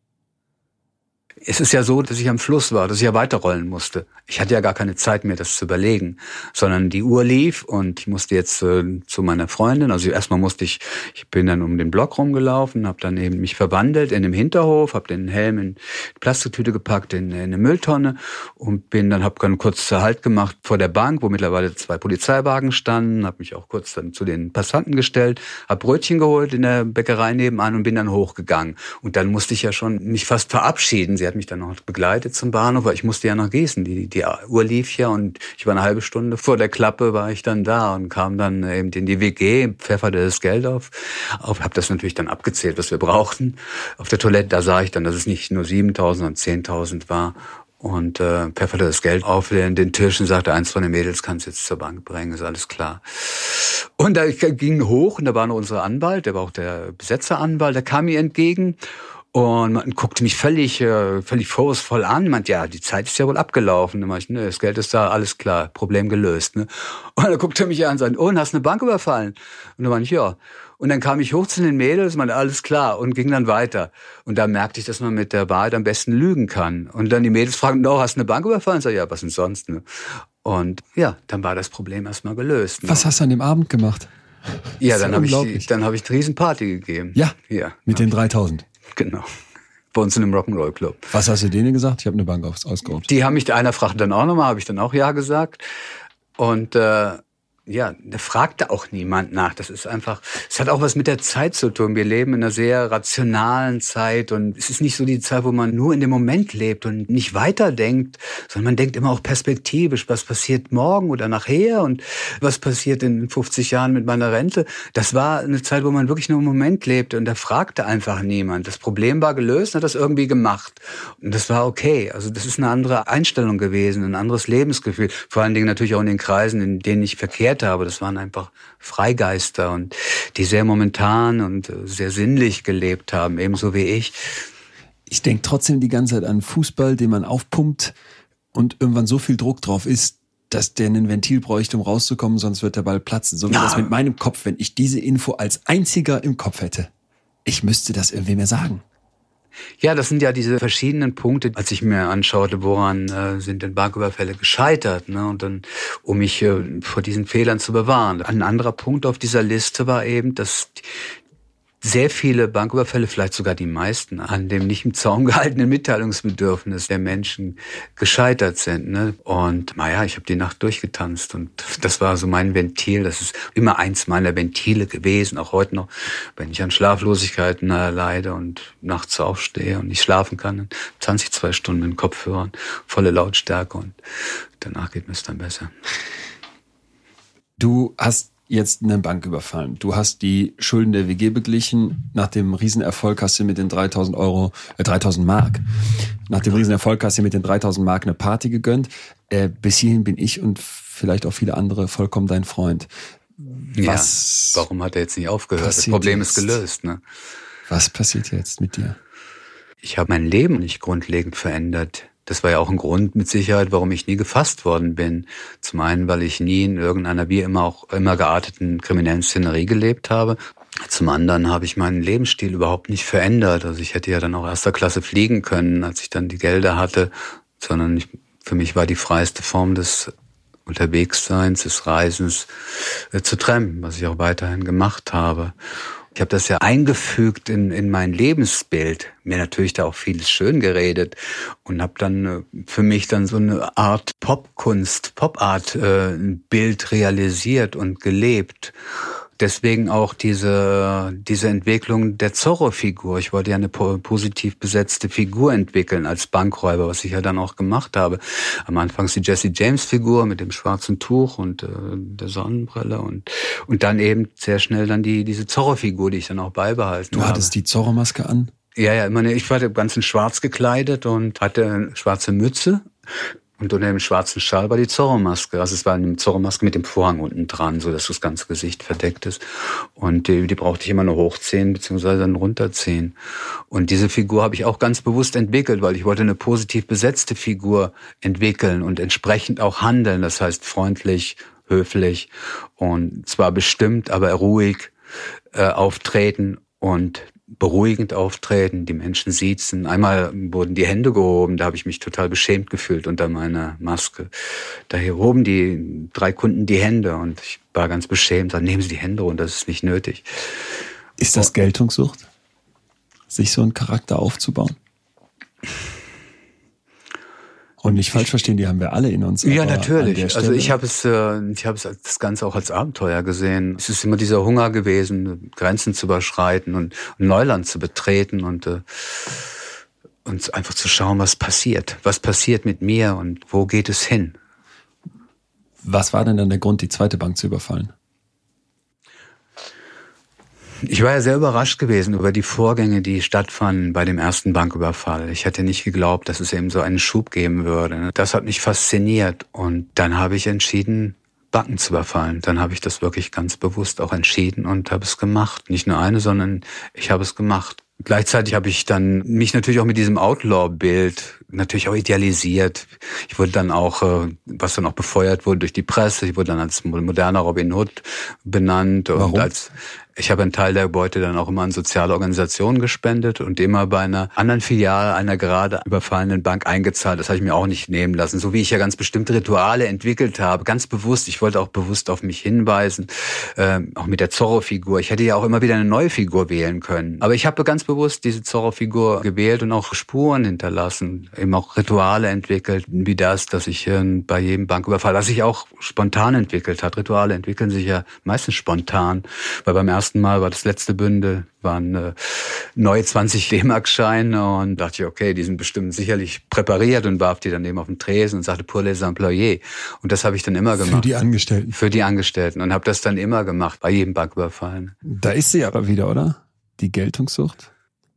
Es ist ja so, dass ich am Fluss war, dass ich ja weiterrollen musste. Ich hatte ja gar keine Zeit mehr, das zu überlegen, sondern die Uhr lief und ich musste jetzt äh, zu meiner Freundin. Also erstmal musste ich, ich bin dann um den Block rumgelaufen, habe dann eben mich verwandelt in dem Hinterhof, habe den Helm in die Plastiktüte gepackt, in, in eine Mülltonne und bin dann, habe dann kurz Halt gemacht vor der Bank, wo mittlerweile zwei Polizeiwagen standen, habe mich auch kurz dann zu den Passanten gestellt, habe Brötchen geholt in der Bäckerei nebenan und bin dann hochgegangen. Und dann musste ich ja schon mich fast verabschieden. Sie hat mich dann noch begleitet zum Bahnhof, weil ich musste ja nach Gießen. Die, die Uhr lief ja und ich war eine halbe Stunde vor der Klappe, war ich dann da und kam dann eben in die W G, pfefferte das Geld auf, auf habe das natürlich dann abgezählt, was wir brauchten. Auf der Toilette, da sah ich dann, dass es nicht nur siebentausend, sondern zehntausend war und äh, pfefferte das Geld auf den, den Tisch und sagte, eins von den Mädels kannst du jetzt zur Bank bringen, ist alles klar. Und da ging hoch und da war noch unser Anwalt, der war auch der Besetzeranwalt, der kam mir entgegen. Und man guckte mich völlig, äh, völlig vorwurfsvoll an, meint, ja, die Zeit ist ja wohl abgelaufen. Dann meinte ich, ne, das Geld ist da, alles klar, Problem gelöst, ne. Und dann guckte er mich an und sagte, oh, und hast du eine Bank überfallen? Und dann meinte ich, ja. Und dann kam ich hoch zu den Mädels, meinte, alles klar, und ging dann weiter. Und da merkte ich, dass man mit der Wahrheit am besten lügen kann. Und dann die Mädels fragten, oh, hast du eine Bank überfallen? Ich sag, ja, was denn sonst, ne. Und ja, dann war das Problem erstmal gelöst. Ne? Was hast du an dem Abend gemacht? Ja, dann habe ich, dann habe ich eine Riesenparty gegeben. Ja, ja mit den dreitausend. Genau. Bei uns in einem Rock'n'Roll Club. Was hast du denen gesagt? Ich habe eine Bank ausgeraubt. Die haben mich, einer fragte dann auch nochmal, habe ich dann auch ja gesagt. Und äh, ja, da fragte auch niemand nach. Das ist einfach, es hat auch was mit der Zeit zu tun. Wir leben in einer sehr rationalen Zeit und es ist nicht so die Zeit, wo man nur in dem Moment lebt und nicht weiterdenkt, sondern man denkt immer auch perspektivisch, was passiert morgen oder nachher und was passiert in fünfzig Jahren mit meiner Rente. Das war eine Zeit, wo man wirklich nur im Moment lebte und da fragte einfach niemand. Das Problem war gelöst, hat das irgendwie gemacht und das war okay. Also das ist eine andere Einstellung gewesen, ein anderes Lebensgefühl. Vor allen Dingen natürlich auch in den Kreisen, in denen ich verkehrt habe. Das waren einfach Freigeister und die sehr momentan und sehr sinnlich gelebt haben, ebenso wie ich. Ich denke trotzdem die ganze Zeit an Fußball, den man aufpumpt und irgendwann so viel Druck drauf ist, dass der ein Ventil bräuchte, um rauszukommen, sonst wird der Ball platzen. So wie ja. das mit meinem Kopf, wenn ich diese Info als einziger im Kopf hätte. Ich müsste das irgendwie mehr sagen. Ja, das sind ja diese verschiedenen Punkte, als ich mir anschaute, woran äh, sind denn Banküberfälle gescheitert, ne? Und dann, um mich äh, vor diesen Fehlern zu bewahren. Ein anderer Punkt auf dieser Liste war eben, dass sehr viele Banküberfälle, vielleicht sogar die meisten, an dem nicht im Zaum gehaltenen Mitteilungsbedürfnis der Menschen gescheitert sind. Ne? Und naja, ich habe die Nacht durchgetanzt und das war so mein Ventil. Das ist immer eins meiner Ventile gewesen, auch heute noch, wenn ich an Schlaflosigkeiten leide und nachts aufstehe und nicht schlafen kann, dann tanze ich zwei Stunden mit Kopfhörern, volle Lautstärke und danach geht mir es dann besser. Du hast jetzt eine Bank überfallen. Du hast die Schulden der W G beglichen. Nach dem Riesenerfolg hast du mit den dreitausend Euro, äh, dreitausend Mark, nach dem Riesenerfolg hast du mit den dreitausend Mark eine Party gegönnt. Äh, bis hierhin bin ich und vielleicht auch viele andere vollkommen dein Freund. Was ja, warum hat er jetzt nicht aufgehört? Das Problem jetzt? Ist gelöst. Ne? Was passiert jetzt mit dir? Ich habe mein Leben nicht grundlegend verändert. Das war ja auch ein Grund mit Sicherheit, warum ich nie gefasst worden bin. Zum einen, weil ich nie in irgendeiner wie immer auch immer gearteten kriminellen Szenerie gelebt habe. Zum anderen habe ich meinen Lebensstil überhaupt nicht verändert. Also ich hätte ja dann auch erster Klasse fliegen können, als ich dann die Gelder hatte. Sondern ich, für mich war die freieste Form des Unterwegsseins, des Reisens äh, zu trampen, was ich auch weiterhin gemacht habe. Ich habe das ja eingefügt in, in mein Lebensbild, mir natürlich da auch vieles schön geredet und habe dann für mich dann so eine Art Popkunst, Popart äh, Bild realisiert und gelebt. Deswegen auch diese diese Entwicklung der Zorro-Figur. Ich wollte ja eine positiv besetzte Figur entwickeln als Bankräuber, was ich ja dann auch gemacht habe. Am Anfang ist die Jesse James-Figur mit dem schwarzen Tuch und äh, der Sonnenbrille und und dann eben sehr schnell dann die diese Zorro-Figur, die ich dann auch beibehalten habe. Du hattest die Zorro-Maske an? Ja, ja, immer. Ich war ganz in Schwarz gekleidet und hatte eine schwarze Mütze. Und unter dem schwarzen Schal war die Zorro-Maske. Also es war eine Zorro-Maske mit dem Vorhang unten dran, so dass das ganze Gesicht verdeckt ist. Und die, die brauchte ich immer nur hochziehen beziehungsweise dann runterziehen. Und diese Figur habe ich auch ganz bewusst entwickelt, weil ich wollte eine positiv besetzte Figur entwickeln und entsprechend auch handeln. Das heißt freundlich, höflich und zwar bestimmt, aber ruhig äh, auftreten und beruhigend auftreten, die Menschen siezen. Einmal wurden die Hände gehoben, da habe ich mich total beschämt gefühlt unter meiner Maske. Da hoben die drei Kunden die Hände und ich war ganz beschämt. Dann nehmen Sie die Hände runter, das ist nicht nötig. Ist das Geltungssucht, sich so einen Charakter aufzubauen? Und nicht falsch verstehen, die haben wir alle in uns. Ja, natürlich. Also ich habe es, äh, ich habe es das Ganze auch als Abenteuer gesehen. Es ist immer dieser Hunger gewesen, Grenzen zu überschreiten und Neuland zu betreten und äh, und einfach zu schauen, was passiert, was passiert mit mir und wo geht es hin. Was war denn dann der Grund, die zweite Bank zu überfallen? Ich war ja sehr überrascht gewesen über die Vorgänge, die stattfanden bei dem ersten Banküberfall. Ich hätte nicht geglaubt, dass es eben so einen Schub geben würde. Das hat mich fasziniert und dann habe ich entschieden, Banken zu überfallen. Dann habe ich das wirklich ganz bewusst auch entschieden und habe es gemacht. Nicht nur eine, sondern ich habe es gemacht. Gleichzeitig habe ich dann mich natürlich auch mit diesem Outlaw-Bild natürlich auch idealisiert. Ich wurde dann auch, was dann auch befeuert wurde durch die Presse, ich wurde dann als moderner Robin Hood benannt. Warum? Und als ich habe einen Teil der Beute dann auch immer an soziale Organisationen gespendet und immer bei einer anderen Filiale einer gerade überfallenen Bank eingezahlt. Das habe ich mir auch nicht nehmen lassen. So wie ich ja ganz bestimmte Rituale entwickelt habe, ganz bewusst. Ich wollte auch bewusst auf mich hinweisen, äh, auch mit der Zorro-Figur. Ich hätte ja auch immer wieder eine neue Figur wählen können. Aber ich habe ganz bewusst diese Zorro-Figur gewählt und auch Spuren hinterlassen, eben auch Rituale entwickelt, wie das, dass ich äh, bei jedem Banküberfall, was sich auch spontan entwickelt hat. Rituale entwickeln sich ja meistens spontan, weil beim ersten Mal war das letzte Bündel, waren äh, neue zwanzig D-Mark-Scheine und dachte ich, okay, die sind bestimmt sicherlich präpariert und warf die dann eben auf den Tresen und sagte, pour les employés. Und das habe ich dann immer gemacht. Für die Angestellten. Für die Angestellten und habe das dann immer gemacht, bei jedem Banküberfall. Da ist sie aber wieder, oder? Die Geltungssucht?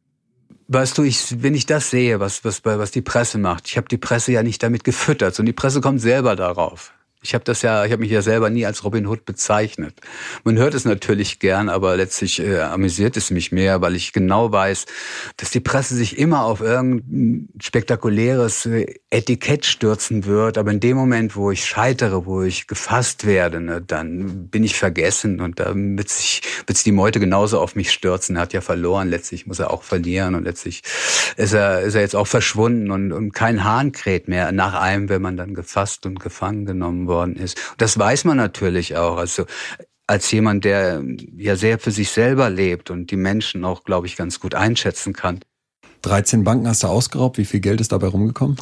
Weißt du, ich, wenn ich das sehe, was, was, was die Presse macht, ich habe die Presse ja nicht damit gefüttert, sondern die Presse kommt selber darauf. Ich habe das ja, ich habe mich ja selber nie als Robin Hood bezeichnet. Man hört es natürlich gern, aber letztlich äh, amüsiert es mich mehr, weil ich genau weiß, dass die Presse sich immer auf irgendein spektakuläres äh, Etikett stürzen wird. Aber in dem Moment, wo ich scheitere, wo ich gefasst werde, ne, dann bin ich vergessen und dann wird sich, wird sich die Meute genauso auf mich stürzen. Er hat ja verloren, letztlich muss er auch verlieren und letztlich ist er, ist er jetzt auch verschwunden und, und kein Hahn kräht mehr nach einem, wenn man dann gefasst und gefangen genommen wird. Worden ist. Das weiß man natürlich auch. Also als jemand, der ja sehr für sich selber lebt und die Menschen auch, glaube ich, ganz gut einschätzen kann. dreizehn Banken hast du ausgeraubt. Wie viel Geld ist dabei rumgekommen?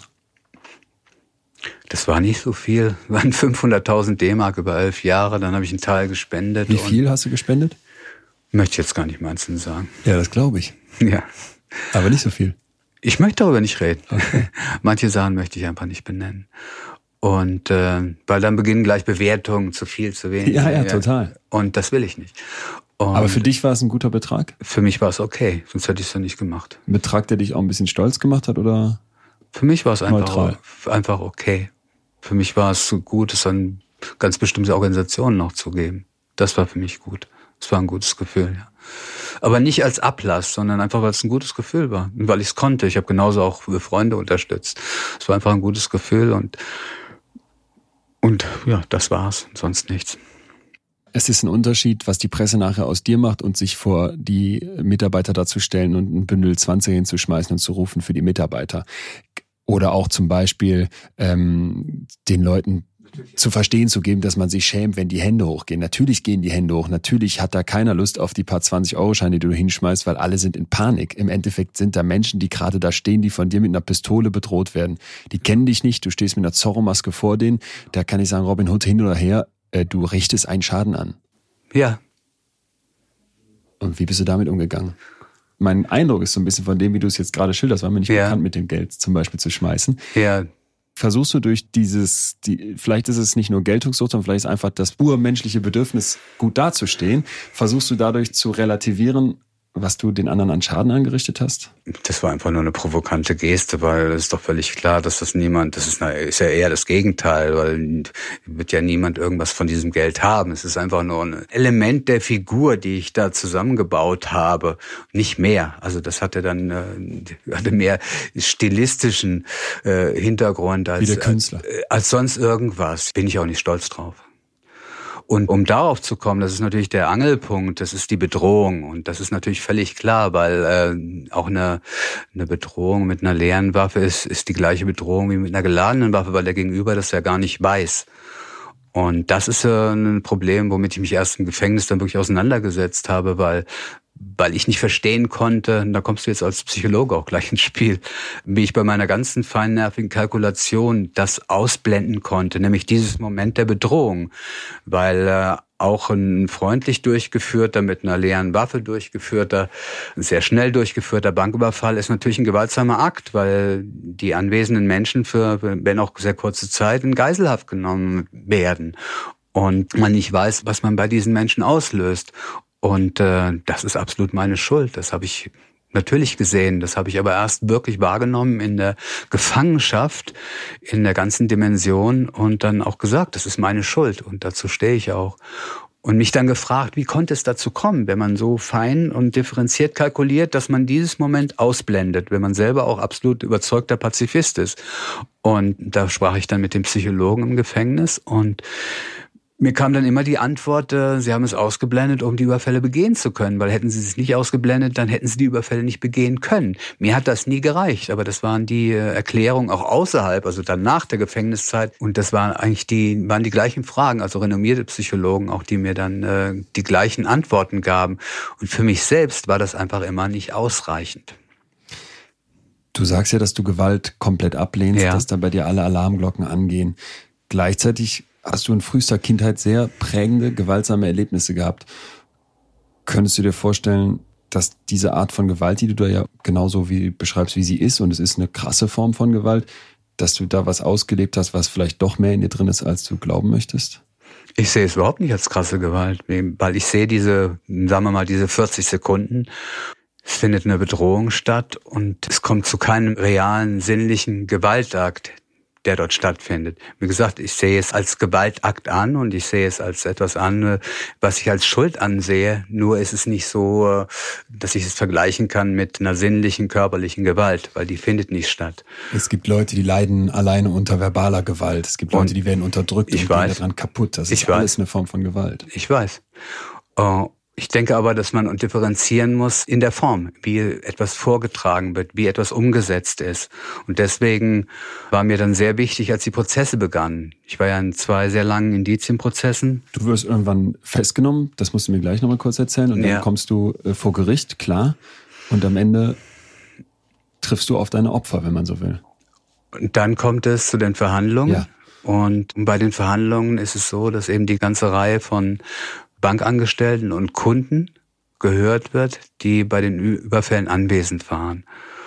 Das war nicht so viel. Das waren fünfhunderttausend D-Mark über elf Jahre. Dann habe ich einen Teil gespendet. Wie viel hast du gespendet? Möchte ich jetzt gar nicht im Einzelnen sagen. Ja, das glaube ich. Ja. Aber nicht so viel. Ich möchte darüber nicht reden. Okay. Manche Sachen möchte ich einfach nicht benennen. Und äh, weil dann beginnen gleich Bewertungen, zu viel, zu wenig. Ja, ja, total. Und das will ich nicht. Und aber für dich war es ein guter Betrag? Für mich war es okay, sonst hätte ich es ja nicht gemacht. Ein Betrag, der dich auch ein bisschen stolz gemacht hat, oder? Für mich war es einfach, neutral? einfach okay. Für mich war es so gut, es an ganz bestimmte Organisationen noch zu geben. Das war für mich gut. Es war ein gutes Gefühl, ja. Aber nicht als Ablass, sondern einfach, weil es ein gutes Gefühl war. Und weil ich es konnte. Ich habe genauso auch Freunde unterstützt. Es war einfach ein gutes Gefühl und Und ja, das war's, sonst nichts. Es ist ein Unterschied, was die Presse nachher aus dir macht und sich vor die Mitarbeiter dazu stellen und ein Bündel zwanzig hinzuschmeißen und zu rufen für die Mitarbeiter. Oder auch zum Beispiel ähm, den Leuten zu verstehen zu geben, dass man sich schämt, wenn die Hände hochgehen. Natürlich gehen die Hände hoch. Natürlich hat da keiner Lust auf die paar zwanzig-Euro-Scheine, die du hinschmeißt, weil alle sind in Panik. Im Endeffekt sind da Menschen, die gerade da stehen, die von dir mit einer Pistole bedroht werden. Die kennen dich nicht, du stehst mit einer Zorro-Maske vor denen. Da kann ich sagen, Robin Hood, hin oder her, äh, du richtest einen Schaden an. Ja. Und wie bist du damit umgegangen? Mein Eindruck ist so ein bisschen von dem, wie du es jetzt gerade schilderst, war mir nicht ja. bekannt, mit dem Geld zum Beispiel zu schmeißen. Ja. Versuchst du durch dieses, die, vielleicht ist es nicht nur Geltungssucht, sondern vielleicht ist einfach das urmenschliche Bedürfnis, gut dazustehen, versuchst du dadurch zu relativieren, was du den anderen an Schaden angerichtet hast? Das war einfach nur eine provokante Geste, weil es ist doch völlig klar, dass das niemand, das ist, eine, ist ja eher das Gegenteil, weil wird ja niemand irgendwas von diesem Geld haben. Es ist einfach nur ein Element der Figur, die ich da zusammengebaut habe, nicht mehr. Also das hatte dann äh, hatte mehr stilistischen äh, Hintergrund als, wie der Künstler. Als, als sonst irgendwas. Bin ich auch nicht stolz drauf. Und um darauf zu kommen, das ist natürlich der Angelpunkt, das ist die Bedrohung. Und das ist natürlich völlig klar, weil äh, auch eine, eine Bedrohung mit einer leeren Waffe ist, ist die gleiche Bedrohung wie mit einer geladenen Waffe, weil der Gegenüber das ja gar nicht weiß. Und das ist äh, ein Problem, womit ich mich erst im Gefängnis dann wirklich auseinandergesetzt habe, weil weil ich nicht verstehen konnte, da kommst du jetzt als Psychologe auch gleich ins Spiel, wie ich bei meiner ganzen feinnervigen Kalkulation das ausblenden konnte, nämlich dieses Moment der Bedrohung, weil äh, auch ein freundlich durchgeführter, mit einer leeren Waffe durchgeführter, sehr schnell durchgeführter Banküberfall ist natürlich ein gewaltsamer Akt, weil die anwesenden Menschen für, wenn auch sehr kurze Zeit, in Geiselhaft genommen werden und man nicht weiß, was man bei diesen Menschen auslöst. Und äh, das ist absolut meine Schuld. Das habe ich natürlich gesehen. Das habe ich aber erst wirklich wahrgenommen in der Gefangenschaft, in der ganzen Dimension und dann auch gesagt, das ist meine Schuld. Und dazu stehe ich auch. Und mich dann gefragt, wie konnte es dazu kommen, wenn man so fein und differenziert kalkuliert, dass man dieses Moment ausblendet, wenn man selber auch absolut überzeugter Pazifist ist. Und da sprach ich dann mit dem Psychologen im Gefängnis und mir kam dann immer die Antwort, äh, sie haben es ausgeblendet, um die Überfälle begehen zu können, weil hätten sie es nicht ausgeblendet, dann hätten sie die Überfälle nicht begehen können. Mir hat das nie gereicht, aber das waren die äh, Erklärungen auch außerhalb, also dann nach der Gefängniszeit und das waren eigentlich die waren die gleichen Fragen, also renommierte Psychologen auch, die mir dann äh, die gleichen Antworten gaben und für mich selbst war das einfach immer nicht ausreichend. Du sagst ja, dass du Gewalt komplett ablehnst, ja. dass da bei dir alle Alarmglocken angehen. Gleichzeitig hast du in frühester Kindheit sehr prägende, gewaltsame Erlebnisse gehabt. Könntest du dir vorstellen, dass diese Art von Gewalt, die du da ja genauso wie beschreibst, wie sie ist, und es ist eine krasse Form von Gewalt, dass du da was ausgelebt hast, was vielleicht doch mehr in dir drin ist, als du glauben möchtest? Ich sehe es überhaupt nicht als krasse Gewalt, weil ich sehe diese, sagen wir mal, diese vierzig Sekunden. Es findet eine Bedrohung statt und es kommt zu keinem realen, sinnlichen Gewaltakt, der dort stattfindet. Wie gesagt, ich sehe es als Gewaltakt an und ich sehe es als etwas an, was ich als Schuld ansehe. Nur ist es nicht so, dass ich es vergleichen kann mit einer sinnlichen, körperlichen Gewalt, weil die findet nicht statt. Es gibt Leute, die leiden alleine unter verbaler Gewalt. Es gibt Leute, und die werden unterdrückt und gehen daran kaputt. Das ist alles eine Form von Gewalt. Ich weiß. Uh, Ich denke aber, dass man differenzieren muss in der Form, wie etwas vorgetragen wird, wie etwas umgesetzt ist. Und deswegen war mir dann sehr wichtig, als die Prozesse begannen. Ich war ja in zwei sehr langen Indizienprozessen. Du wirst irgendwann festgenommen, das musst du mir gleich nochmal kurz erzählen. Und dann ja. kommst du vor Gericht, klar. Und am Ende triffst du auf deine Opfer, wenn man so will. Und dann kommt es zu den Verhandlungen. Ja. Und bei den Verhandlungen ist es so, dass eben die ganze Reihe von Bankangestellten und Kunden gehört wird, die bei den Überfällen anwesend waren.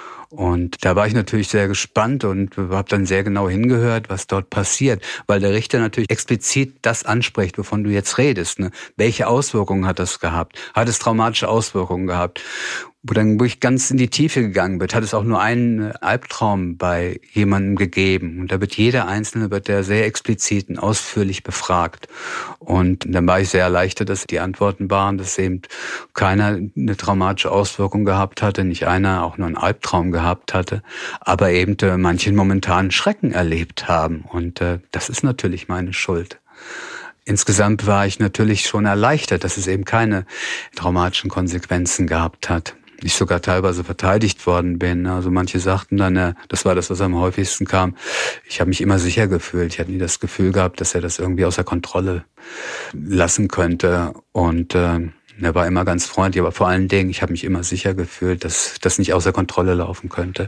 Und da war ich natürlich sehr gespannt und habe dann sehr genau hingehört, was dort passiert, weil der Richter natürlich explizit das anspricht, wovon du jetzt redest. Ne? Welche Auswirkungen hat das gehabt? Hat es traumatische Auswirkungen gehabt? Wo dann wirklich ganz in die Tiefe gegangen wird, hat es auch nur einen Albtraum bei jemandem gegeben. Und da wird jeder Einzelne, wird der sehr explizit und ausführlich befragt. Und dann war ich sehr erleichtert, dass die Antworten waren, dass eben keiner eine traumatische Auswirkung gehabt hatte, nicht einer auch nur einen Albtraum gehabt hatte, aber eben äh, manchen momentanen Schrecken erlebt haben. Und äh, das ist natürlich meine Schuld. Insgesamt war ich natürlich schon erleichtert, dass es eben keine traumatischen Konsequenzen gehabt hat. ich sogar teilweise verteidigt worden bin. Also manche sagten dann, das war das, was am häufigsten kam, ich habe mich immer sicher gefühlt. Ich hatte nie das Gefühl gehabt, dass er das irgendwie außer Kontrolle lassen könnte. Und äh, er war immer ganz freundlich, aber vor allen Dingen, ich habe mich immer sicher gefühlt, dass das nicht außer Kontrolle laufen könnte.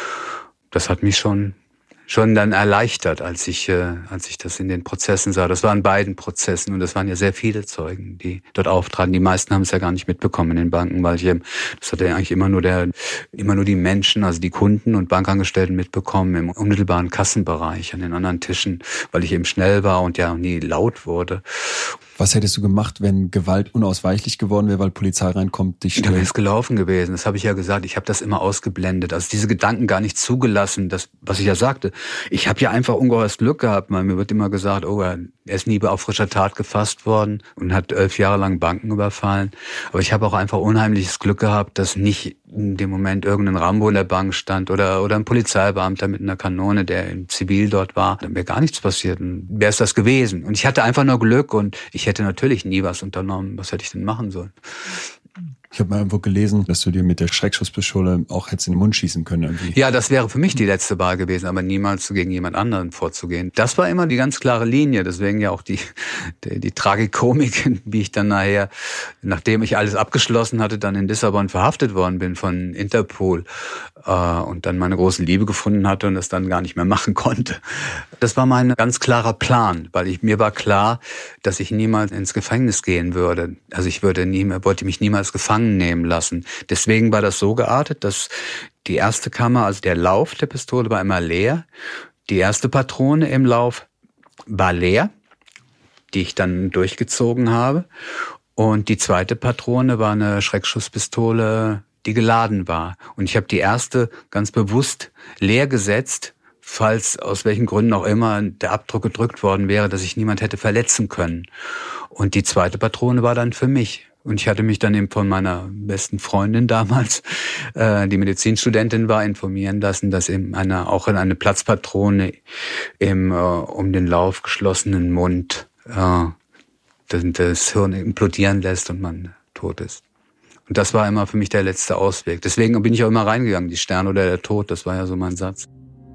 Das hat mich schon schon dann erleichtert, als ich äh, als ich das in den Prozessen sah. Das war in beiden Prozessen und das waren ja sehr viele Zeugen, die dort auftraten. Die meisten haben es ja gar nicht mitbekommen in den Banken, weil ich eben, das hat ja eigentlich immer nur der immer nur die Menschen, also die Kunden und Bankangestellten mitbekommen im unmittelbaren Kassenbereich an den anderen Tischen, weil ich eben schnell war und ja nie laut wurde. Was hättest du gemacht, wenn Gewalt unausweichlich geworden wäre, weil Polizei reinkommt, dich stellt? Da wäre es gelaufen gewesen. Das habe ich ja gesagt. Ich habe das immer ausgeblendet. Also diese Gedanken gar nicht zugelassen. Das, was ich ja sagte. Ich habe ja einfach ungeheures Glück gehabt. Mir wird immer gesagt, oh, er ist nie auf frischer Tat gefasst worden und hat elf Jahre lang Banken überfallen. Aber ich habe auch einfach unheimliches Glück gehabt, dass nicht in dem Moment irgendein Rambo in der Bank stand oder oder ein Polizeibeamter mit einer Kanone, der im Zivil dort war. Dann wäre gar nichts passiert. Wäre es das gewesen. Und ich hatte einfach nur Glück und ich hätte natürlich nie was unternommen. Was hätte ich denn machen sollen? Ich habe mal irgendwo gelesen, dass du dir mit der Schreckschusspistole auch hättest in den Mund schießen können irgendwie. Ja, das wäre für mich die letzte Wahl gewesen, aber niemals gegen jemand anderen vorzugehen. Das war immer die ganz klare Linie. Deswegen ja auch die die, die Tragikomik, wie ich dann nachher, nachdem ich alles abgeschlossen hatte, dann in Lissabon verhaftet worden bin von Interpol äh, und dann meine große Liebe gefunden hatte und das dann gar nicht mehr machen konnte. Das war mein ganz klarer Plan, weil ich mir war klar, dass ich niemals ins Gefängnis gehen würde. Also ich würde nie mehr, wollte mich niemals gefangen nehmen lassen. Deswegen war das so geartet, dass die erste Kammer, also der Lauf der Pistole war immer leer. Die erste Patrone im Lauf war leer, die ich dann durchgezogen habe. Und die zweite Patrone war eine Schreckschusspistole, die geladen war. Und ich habe die erste ganz bewusst leer gesetzt, falls aus welchen Gründen auch immer der Abdruck gedrückt worden wäre, dass ich niemand hätte verletzen können. Und die zweite Patrone war dann für mich. Und ich hatte mich dann eben von meiner besten Freundin damals, äh, die Medizinstudentin war, informieren lassen, dass eben eine, auch in eine Platzpatrone im äh, um den Lauf geschlossenen Mund äh, das, das Hirn implodieren lässt und man tot ist. Und das war immer für mich der letzte Ausweg. Deswegen bin ich auch immer reingegangen, die Stern oder der Tod, das war ja so mein Satz.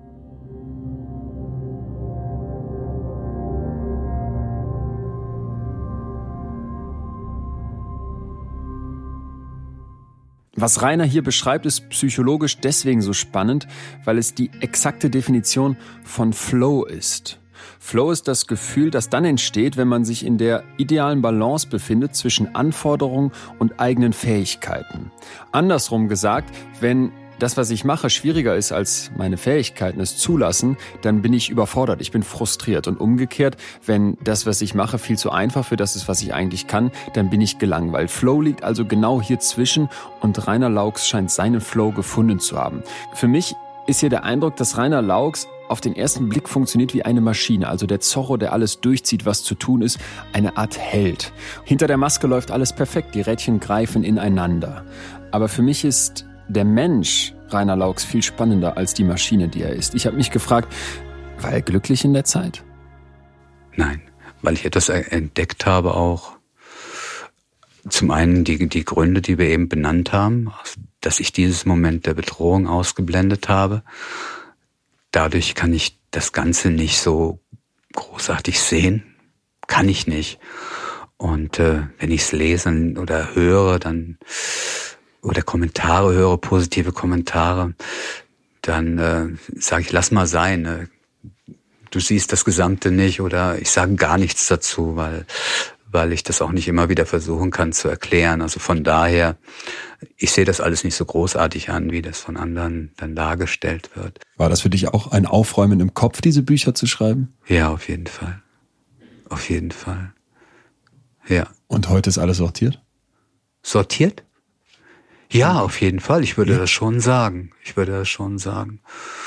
Was Rainer hier beschreibt, ist psychologisch deswegen so spannend, weil es die exakte Definition von Flow ist. Flow ist das Gefühl, das dann entsteht, wenn man sich in der idealen Balance befindet zwischen Anforderungen und eigenen Fähigkeiten. Andersrum gesagt, wenn das, was ich mache, schwieriger ist, als meine Fähigkeiten es zulassen, dann bin ich überfordert, ich bin frustriert. Und umgekehrt, wenn das, was ich mache, viel zu einfach für das ist, was ich eigentlich kann, dann bin ich gelangweilt. Flow liegt also genau hier zwischen und Rainer Laux scheint seinen Flow gefunden zu haben. Für mich ist hier der Eindruck, dass Rainer Laux auf den ersten Blick funktioniert wie eine Maschine, also der Zorro, der alles durchzieht, was zu tun ist, eine Art Held. Hinter der Maske läuft alles perfekt, die Rädchen greifen ineinander. Aber für mich ist der Mensch Rainer Laux viel spannender als die Maschine, die er ist. Ich habe mich gefragt, war er glücklich in der Zeit? Nein, weil ich etwas entdeckt habe auch. Zum einen die, die Gründe, die wir eben benannt haben, dass ich dieses Moment der Bedrohung ausgeblendet habe. Dadurch kann ich das Ganze nicht so großartig sehen. Kann ich nicht. Und äh, wenn ich es lese oder höre, dann oder Kommentare höre, positive Kommentare, dann äh, sage ich, lass mal sein. Ne? Du siehst das Gesamte nicht oder ich sage gar nichts dazu, weil weil ich das auch nicht immer wieder versuchen kann zu erklären. Also von daher, ich sehe das alles nicht so großartig an, wie das von anderen dann dargestellt wird. War das für dich auch ein Aufräumen im Kopf, diese Bücher zu schreiben? Ja, auf jeden Fall. Auf jeden Fall. Ja. Und heute ist alles sortiert? Sortiert? Ja, auf jeden Fall. Ich würde ja. das schon sagen. Ich würde das schon sagen.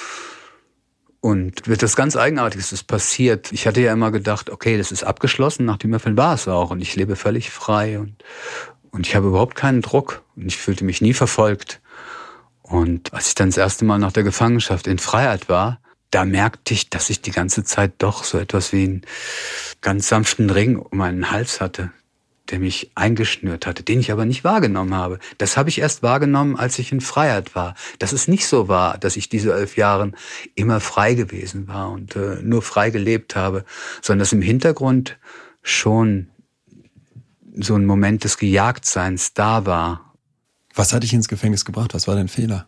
Und wird das ganz Eigenartiges ist passiert. Ich hatte ja immer gedacht, okay, das ist abgeschlossen, nach dem Öffnen war es auch. Und ich lebe völlig frei und, und ich habe überhaupt keinen Druck. Und ich fühlte mich nie verfolgt. Und als ich dann das erste Mal nach der Gefangenschaft in Freiheit war, da merkte ich, dass ich die ganze Zeit doch so etwas wie einen ganz sanften Ring um meinen Hals hatte, der mich eingeschnürt hatte, den ich aber nicht wahrgenommen habe. Das habe ich erst wahrgenommen, als ich in Freiheit war. Dass es nicht so war, dass ich diese elf Jahre immer frei gewesen war und äh, nur frei gelebt habe, sondern dass im Hintergrund schon so ein Moment des Gejagtseins da war. Was hat dich ins Gefängnis gebracht? Was war dein Fehler?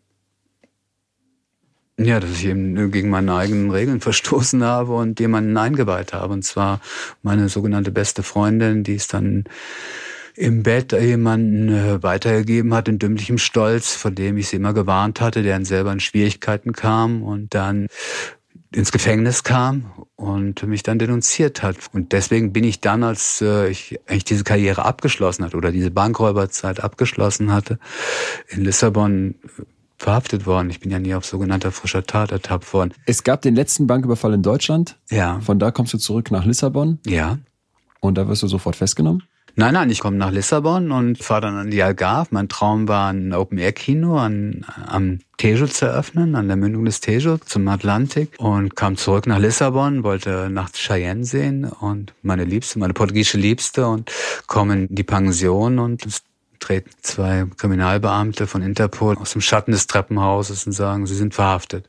Ja, dass ich eben gegen meine eigenen Regeln verstoßen habe und jemanden eingeweiht habe. Und zwar meine sogenannte beste Freundin, die es dann im Bett jemanden weitergegeben hat in dümmlichem Stolz, von dem ich sie immer gewarnt hatte, der dann selber in Schwierigkeiten kam und dann ins Gefängnis kam und mich dann denunziert hat. Und deswegen bin ich dann, als äh, ich eigentlich diese Karriere abgeschlossen hatte oder diese Bankräuberzeit abgeschlossen hatte, in Lissabon verhaftet worden. Ich bin ja nie auf sogenannter frischer Tat ertappt worden. Es gab den letzten Banküberfall in Deutschland. Ja. Von da kommst du zurück nach Lissabon. Ja. Und da wirst du sofort festgenommen? Nein, nein, ich komme nach Lissabon und fahre dann an die Algarve. Mein Traum war, ein Open-Air-Kino an, am Tejo zu eröffnen, an der Mündung des Tejo zum Atlantik, und kam zurück nach Lissabon, wollte nachts Cheyenne sehen und meine Liebste, meine portugiesische Liebste, und komme in die Pension und es treten zwei Kriminalbeamte von Interpol aus dem Schatten des Treppenhauses und sagen, sie sind verhaftet.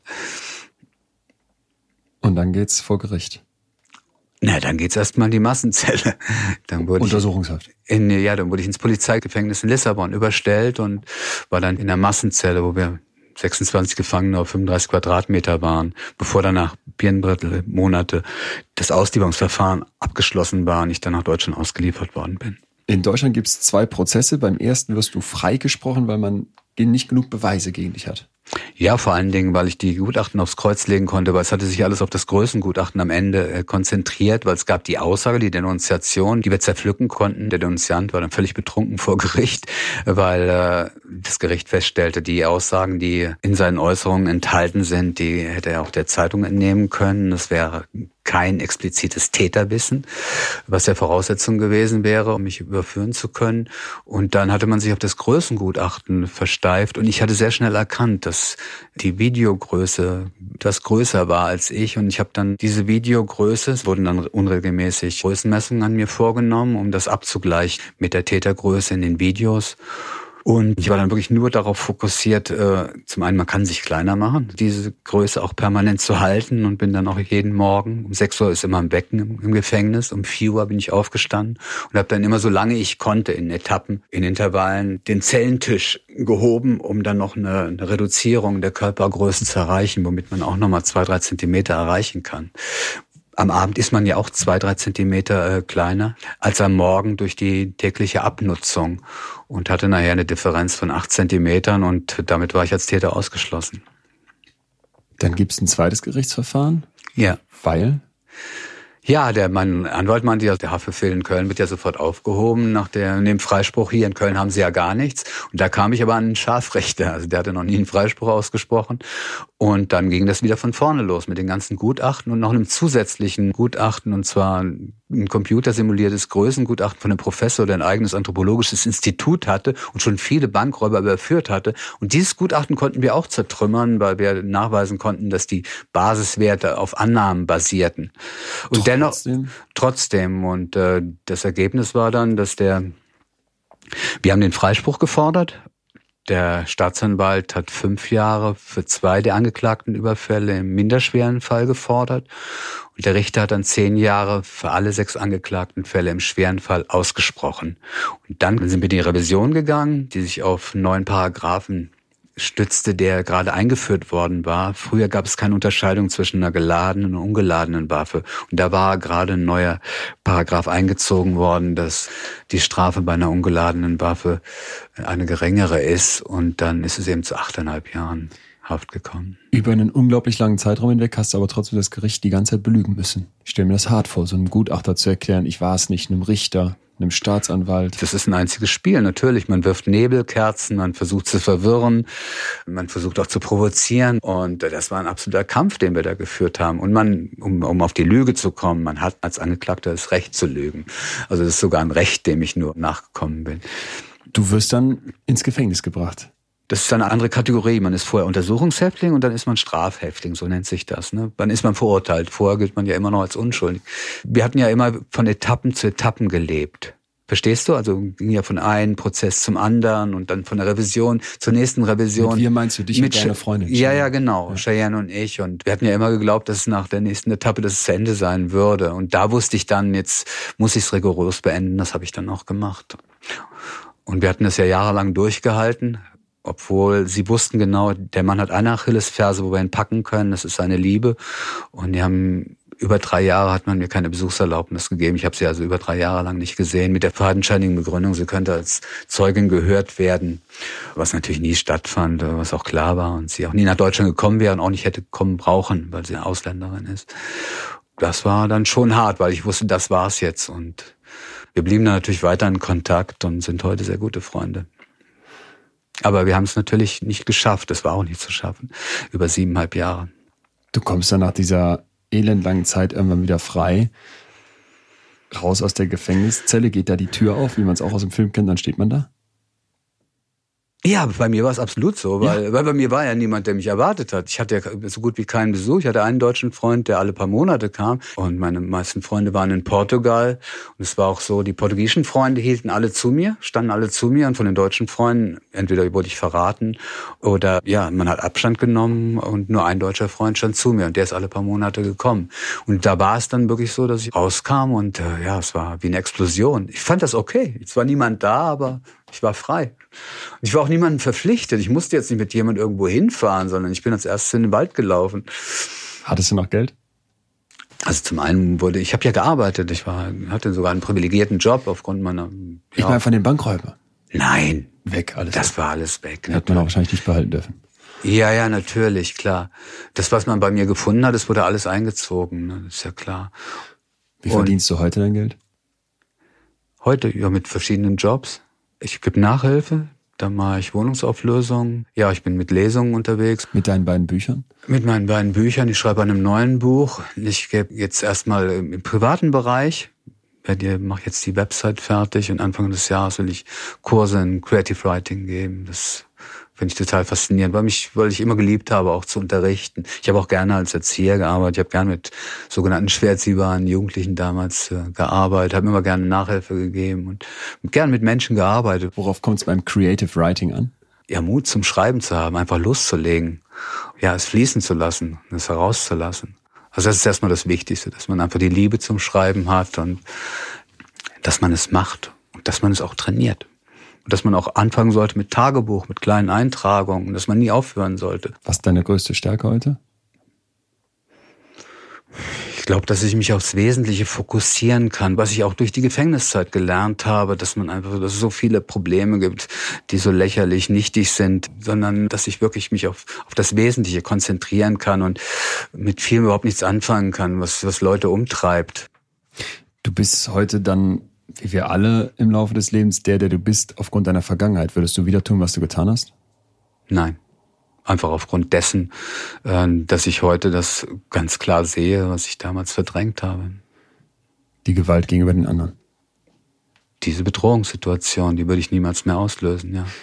Und dann geht's vor Gericht. Na, dann geht's erstmal in die Massenzelle. Dann wurde Untersuchungshaft. Ich in, ja, dann wurde ich ins Polizeigefängnis in Lissabon überstellt und war dann in der Massenzelle, wo wir sechsundzwanzig Gefangene auf fünfunddreißig Quadratmeter waren, bevor dann nach Birnenbrettel Monate das Auslieferungsverfahren abgeschlossen war und ich dann nach Deutschland ausgeliefert worden bin. In Deutschland gibt's zwei Prozesse. Beim ersten wirst du freigesprochen, weil man nicht genug Beweise gegen dich hat. Ja, vor allen Dingen, weil ich die Gutachten aufs Kreuz legen konnte, weil es hatte sich alles auf das Größengutachten am Ende äh, konzentriert, weil es gab die Aussage, die Denunziation, die wir zerpflücken konnten. Der Denunziant war dann völlig betrunken vor Gericht, weil äh, das Gericht feststellte, die Aussagen, die in seinen Äußerungen enthalten sind, die hätte er auch der Zeitung entnehmen können. Das wäre kein explizites Täterwissen, was der Voraussetzung gewesen wäre, um mich überführen zu können. Und dann hatte man sich auf das Größengutachten versteift und ich hatte sehr schnell erkannt, dass die Videogröße etwas größer war als ich. Und ich habe dann diese Videogröße, es wurden dann unregelmäßig Größenmessungen an mir vorgenommen, um das abzugleichen mit der Tätergröße in den Videos. Und ich war dann wirklich nur darauf fokussiert, äh, zum einen, man kann sich kleiner machen, diese Größe auch permanent zu halten, und bin dann auch jeden Morgen, um sechs Uhr ist immer im Becken im, im Gefängnis, um vier Uhr bin ich aufgestanden und habe dann immer, solange ich konnte, in Etappen, in Intervallen den Zellentisch gehoben, um dann noch eine, eine Reduzierung der Körpergröße zu erreichen, womit man auch nochmal zwei, drei Zentimeter erreichen kann. Am Abend ist man ja auch zwei, drei Zentimeter äh, kleiner als am Morgen durch die tägliche Abnutzung und hatte nachher eine Differenz von acht Zentimetern und damit war ich als Täter ausgeschlossen. Dann gibt's ein zweites Gerichtsverfahren? Ja. Weil? Ja, der mein Anwalt meinte ja, der Haftbefehl in Köln wird ja sofort aufgehoben. Nach der, dem Freispruch hier in Köln haben sie ja gar nichts. Und da kam ich aber an einen Scharfrichter. Also der hatte noch nie einen Freispruch ausgesprochen. Und dann ging das wieder von vorne los mit den ganzen Gutachten und noch einem zusätzlichen Gutachten, und zwar ein computersimuliertes Größengutachten von einem Professor, der ein eigenes anthropologisches Institut hatte und schon viele Bankräuber überführt hatte. Und dieses Gutachten konnten wir auch zertrümmern, weil wir nachweisen konnten, dass die Basiswerte auf Annahmen basierten. Und trotzdem? dennoch trotzdem. Und äh, das Ergebnis war dann, dass der, wir haben den Freispruch gefordert. Der Staatsanwalt hat fünf Jahre für zwei der angeklagten Überfälle im minderschweren Fall gefordert. Und der Richter hat dann zehn Jahre für alle sechs angeklagten Fälle im schweren Fall ausgesprochen. Und dann sind wir in die Revision gegangen, die sich auf neun Paragraphen stützte, der gerade eingeführt worden war. Früher gab es keine Unterscheidung zwischen einer geladenen und ungeladenen Waffe. Und da war gerade ein neuer Paragraph eingezogen worden, dass die Strafe bei einer ungeladenen Waffe eine geringere ist. Und dann ist es eben zu achteinhalb Jahren Haft gekommen. Über einen unglaublich langen Zeitraum hinweg hast du aber trotzdem das Gericht die ganze Zeit belügen müssen. Ich stelle mir das hart vor, so einem Gutachter zu erklären, ich war es nicht, einem Richter, einem Staatsanwalt. Das ist ein einziges Spiel, natürlich. Man wirft Nebelkerzen, man versucht zu verwirren, man versucht auch zu provozieren. Und das war ein absoluter Kampf, den wir da geführt haben. Und man, um, um auf die Lüge zu kommen, man hat als Angeklagter das Recht zu lügen. Also das ist sogar ein Recht, dem ich nur nachgekommen bin. Du wirst dann ins Gefängnis gebracht. Das ist eine andere Kategorie. Man ist vorher Untersuchungshäftling und dann ist man Strafhäftling, so nennt sich das. Ne? Dann ist man verurteilt. Vorher gilt man ja immer noch als unschuldig. Wir hatten ja immer von Etappen zu Etappen gelebt. Verstehst du? Also ging ja von einem Prozess zum anderen und dann von der Revision zur nächsten Revision. Mit wir meinst du dich mit deiner Freundin? Ja, ja, genau. Ja. Cheyenne und ich. Und wir hatten ja immer geglaubt, dass es nach der nächsten Etappe das zu Ende sein würde. Und da wusste ich dann, jetzt muss ich es rigoros beenden. Das habe ich dann auch gemacht. Und wir hatten das ja jahrelang durchgehalten, obwohl sie wussten genau, der Mann hat eine Achillesferse, wo wir ihn packen können. Das ist seine Liebe. Und die haben... Über drei Jahre hat man mir keine Besuchserlaubnis gegeben. Ich habe sie also über drei Jahre lang nicht gesehen. Mit der fadenscheinigen Begründung, sie könnte als Zeugin gehört werden. Was natürlich nie stattfand, was auch klar war. Und sie auch nie nach Deutschland gekommen wäre und auch nicht hätte kommen brauchen, weil sie eine Ausländerin ist. Das war dann schon hart, weil ich wusste, das war's jetzt. Und wir blieben dann natürlich weiter in Kontakt und sind heute sehr gute Freunde. Aber wir haben es natürlich nicht geschafft. Es war auch nicht zu schaffen. Über siebeneinhalb Jahre. Du kommst dann nach dieser elendlangen Zeit irgendwann wieder frei, raus aus der Gefängniszelle, geht da die Tür auf, wie man es auch aus dem Film kennt, dann steht man da? Ja, bei mir war es absolut so, weil, ja. weil bei mir war ja niemand, der mich erwartet hat. Ich hatte ja so gut wie keinen Besuch. Ich hatte einen deutschen Freund, der alle paar Monate kam und meine meisten Freunde waren in Portugal. Und es war auch so, die portugiesischen Freunde hielten alle zu mir, standen alle zu mir und von den deutschen Freunden, entweder wurde ich verraten oder ja, man hat Abstand genommen und nur ein deutscher Freund stand zu mir und der ist alle paar Monate gekommen. Und da war es dann wirklich so, dass ich rauskam und äh, ja, es war wie eine Explosion. Ich fand das okay. Es war niemand da, aber ich war frei. Und ich war auch niemandem verpflichtet. Ich musste jetzt nicht mit jemandem irgendwo hinfahren, sondern ich bin als erstes in den Wald gelaufen. Hattest du noch Geld? Also zum einen wurde, ich habe ja gearbeitet. Ich war, hatte sogar einen privilegierten Job aufgrund meiner... Ich ja. meine von den Bankräubern. Nein. Weg, alles Das weg. war alles weg. Hätte man auch wahrscheinlich nicht behalten dürfen. Ja, ja, natürlich, klar. Das, was man bei mir gefunden hat, das wurde alles eingezogen. Ne? Das ist ja klar. Wie Und verdienst du heute dein Geld? Heute, ja, mit verschiedenen Jobs. Ich gebe Nachhilfe, dann mache ich Wohnungsauflösung. Ja, ich bin mit Lesungen unterwegs. Mit deinen beiden Büchern? Mit meinen beiden Büchern. Ich schreibe an einem neuen Buch. Ich gebe jetzt erstmal im privaten Bereich. Ich mache jetzt die Website fertig und Anfang des Jahres will ich Kurse in Creative Writing geben. Das finde ich total faszinierend, weil, mich, weil ich immer geliebt habe, auch zu unterrichten. Ich habe auch gerne als Erzieher gearbeitet. Ich habe gerne mit sogenannten schwer erziehbaren Jugendlichen damals äh, gearbeitet, habe immer gerne Nachhilfe gegeben und gerne mit Menschen gearbeitet. Worauf kommt es beim Creative Writing an? Ja, Mut zum Schreiben zu haben, einfach loszulegen. Ja, es fließen zu lassen, es herauszulassen. Also das ist erstmal das Wichtigste, dass man einfach die Liebe zum Schreiben hat und dass man es macht und dass man es auch trainiert. Und dass man auch anfangen sollte mit Tagebuch, mit kleinen Eintragungen, dass man nie aufhören sollte. Was ist deine größte Stärke heute? Ich glaube, dass ich mich aufs Wesentliche fokussieren kann, was ich auch durch die Gefängniszeit gelernt habe, dass man einfach, dass es so viele Probleme gibt, die so lächerlich nichtig sind, sondern dass ich wirklich mich auf, auf das Wesentliche konzentrieren kann und mit vielem überhaupt nichts anfangen kann, was, was Leute umtreibt. Du bist heute dann, wie wir alle im Laufe des Lebens, der, der du bist, aufgrund deiner Vergangenheit. Würdest du wieder tun, was du getan hast? Nein. Einfach aufgrund dessen, dass ich heute das ganz klar sehe, was ich damals verdrängt habe. Die Gewalt gegenüber den anderen? Diese Bedrohungssituation, die würde ich niemals mehr auslösen, ja.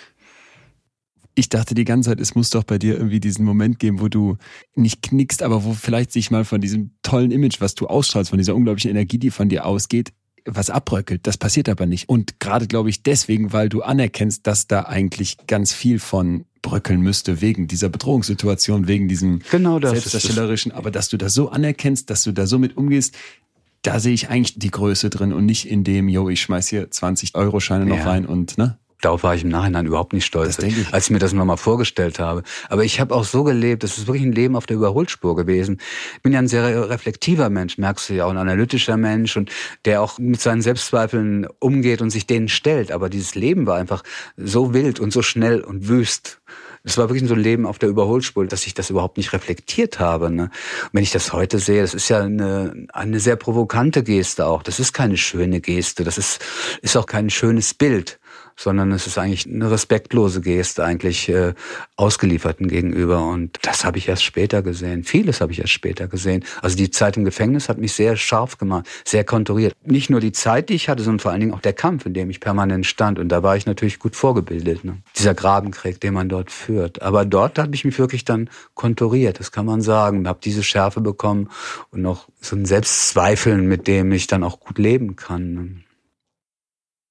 Ich dachte die ganze Zeit, es muss doch bei dir irgendwie diesen Moment geben, wo du nicht knickst, aber wo vielleicht sich mal von diesem tollen Image, was du ausstrahlst, von dieser unglaublichen Energie, die von dir ausgeht, was abbröckelt. Das passiert aber nicht. Und gerade, glaube ich, deswegen, weil du anerkennst, dass da eigentlich ganz viel von bröckeln müsste, wegen dieser Bedrohungssituation, wegen diesem genau das Selbstdarstellerischen. Aber dass du das so anerkennst, dass du da so mit umgehst, da sehe ich eigentlich die Größe drin und nicht in dem, yo, ich schmeiß hier zwanzig-Euro-Scheine noch ja. rein und, ne? Darauf war ich im Nachhinein überhaupt nicht stolz, das denke ich. als ich mir das nochmal vorgestellt habe. Aber ich habe auch so gelebt, das ist wirklich ein Leben auf der Überholspur gewesen. Ich bin ja ein sehr reflektiver Mensch, merkst du ja, auch ein analytischer Mensch und der auch mit seinen Selbstzweifeln umgeht und sich denen stellt. Aber dieses Leben war einfach so wild und so schnell und wüst. Es war wirklich so ein Leben auf der Überholspur, dass ich das überhaupt nicht reflektiert habe. Ne? Wenn ich das heute sehe, das ist ja eine, eine sehr provokante Geste auch. Das ist keine schöne Geste, das ist, ist auch kein schönes Bild, sondern es ist eigentlich eine respektlose Geste eigentlich äh, Ausgelieferten gegenüber. Und das habe ich erst später gesehen. Vieles habe ich erst später gesehen. Also die Zeit im Gefängnis hat mich sehr scharf gemacht, sehr konturiert. Nicht nur die Zeit, die ich hatte, sondern vor allen Dingen auch der Kampf, in dem ich permanent stand. Und da war ich natürlich gut vorgebildet. Ne? Dieser Grabenkrieg, den man dort führt. Aber dort habe ich mich wirklich dann konturiert, das kann man sagen. Habe diese Schärfe bekommen und noch so ein Selbstzweifeln, mit dem ich dann auch gut leben kann.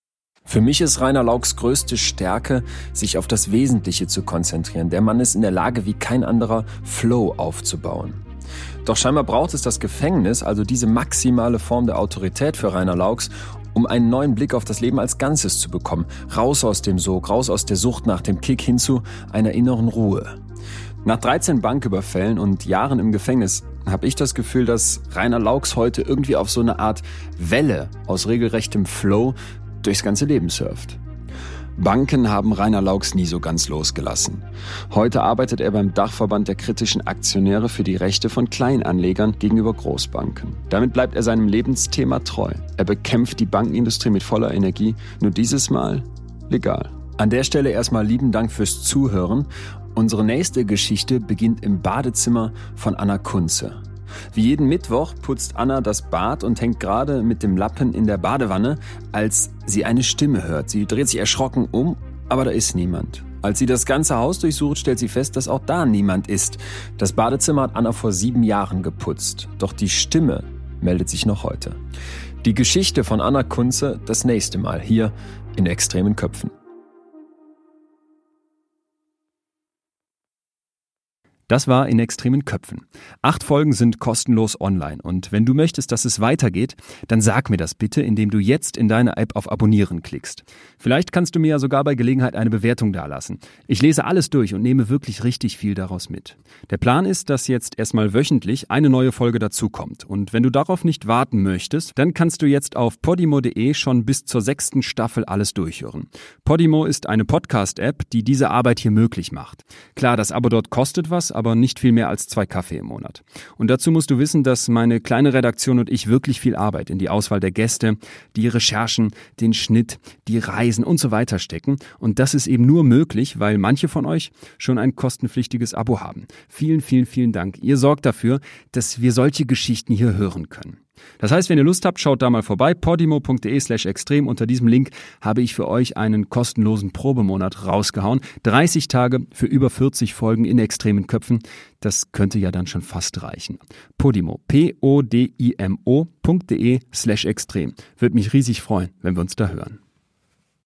Für mich ist Rainer Lauks größte Stärke, sich auf das Wesentliche zu konzentrieren. Der Mann ist in der Lage, wie kein anderer, Flow aufzubauen. Doch scheinbar braucht es das Gefängnis, also diese maximale Form der Autorität für Rainer Lauks, um einen neuen Blick auf das Leben als Ganzes zu bekommen. Raus aus dem Sog, raus aus der Sucht nach dem Kick hin zu einer inneren Ruhe. Nach dreizehn Banküberfällen und Jahren im Gefängnis habe ich das Gefühl, dass Rainer Lauks heute irgendwie auf so eine Art Welle aus regelrechtem Flow durchs ganze Leben surft. Banken haben Rainer Lauks nie so ganz losgelassen. Heute arbeitet er beim Dachverband der kritischen Aktionäre für die Rechte von Kleinanlegern gegenüber Großbanken. Damit bleibt er seinem Lebensthema treu. Er bekämpft die Bankenindustrie mit voller Energie, nur dieses Mal legal. An der Stelle erstmal lieben Dank fürs Zuhören. Unsere nächste Geschichte beginnt im Badezimmer von Anna Kunze. Wie jeden Mittwoch putzt Anna das Bad und hängt gerade mit dem Lappen in der Badewanne, als sie eine Stimme hört. Sie dreht sich erschrocken um, aber da ist niemand. Als sie das ganze Haus durchsucht, stellt sie fest, dass auch da niemand ist. Das Badezimmer hat Anna vor sieben Jahren geputzt. Doch die Stimme meldet sich noch heute. Die Geschichte von Anna Kunze das nächste Mal hier in Extremen Köpfen. Das war in Extremen Köpfen. Acht Folgen sind kostenlos online und wenn du möchtest, dass es weitergeht, dann sag mir das bitte, indem du jetzt in deine App auf Abonnieren klickst. Vielleicht kannst du mir ja sogar bei Gelegenheit eine Bewertung dalassen. Ich lese alles durch und nehme wirklich richtig viel daraus mit. Der Plan ist, dass jetzt erstmal wöchentlich eine neue Folge dazukommt und wenn du darauf nicht warten möchtest, dann kannst du jetzt auf podimo punkt de schon bis zur sechsten Staffel alles durchhören. Podimo ist eine Podcast-App, die diese Arbeit hier möglich macht. Klar, das Abo dort kostet was, aber nicht viel mehr als zwei Kaffee im Monat. Und dazu musst du wissen, dass meine kleine Redaktion und ich wirklich viel Arbeit in die Auswahl der Gäste, die Recherchen, den Schnitt, die Reisen und so weiter stecken. Und das ist eben nur möglich, weil manche von euch schon ein kostenpflichtiges Abo haben. Vielen, vielen, vielen Dank. Ihr sorgt dafür, dass wir solche Geschichten hier hören können. Das heißt, wenn ihr Lust habt, schaut da mal vorbei. podimo punkt de slash extrem. Unter diesem Link habe ich für euch einen kostenlosen Probemonat rausgehauen. dreißig Tage für über vierzig Folgen in Extremen Köpfen. Das könnte ja dann schon fast reichen. Podimo, P O D I M O punkt de slash extrem. Würde mich riesig freuen, wenn wir uns da hören.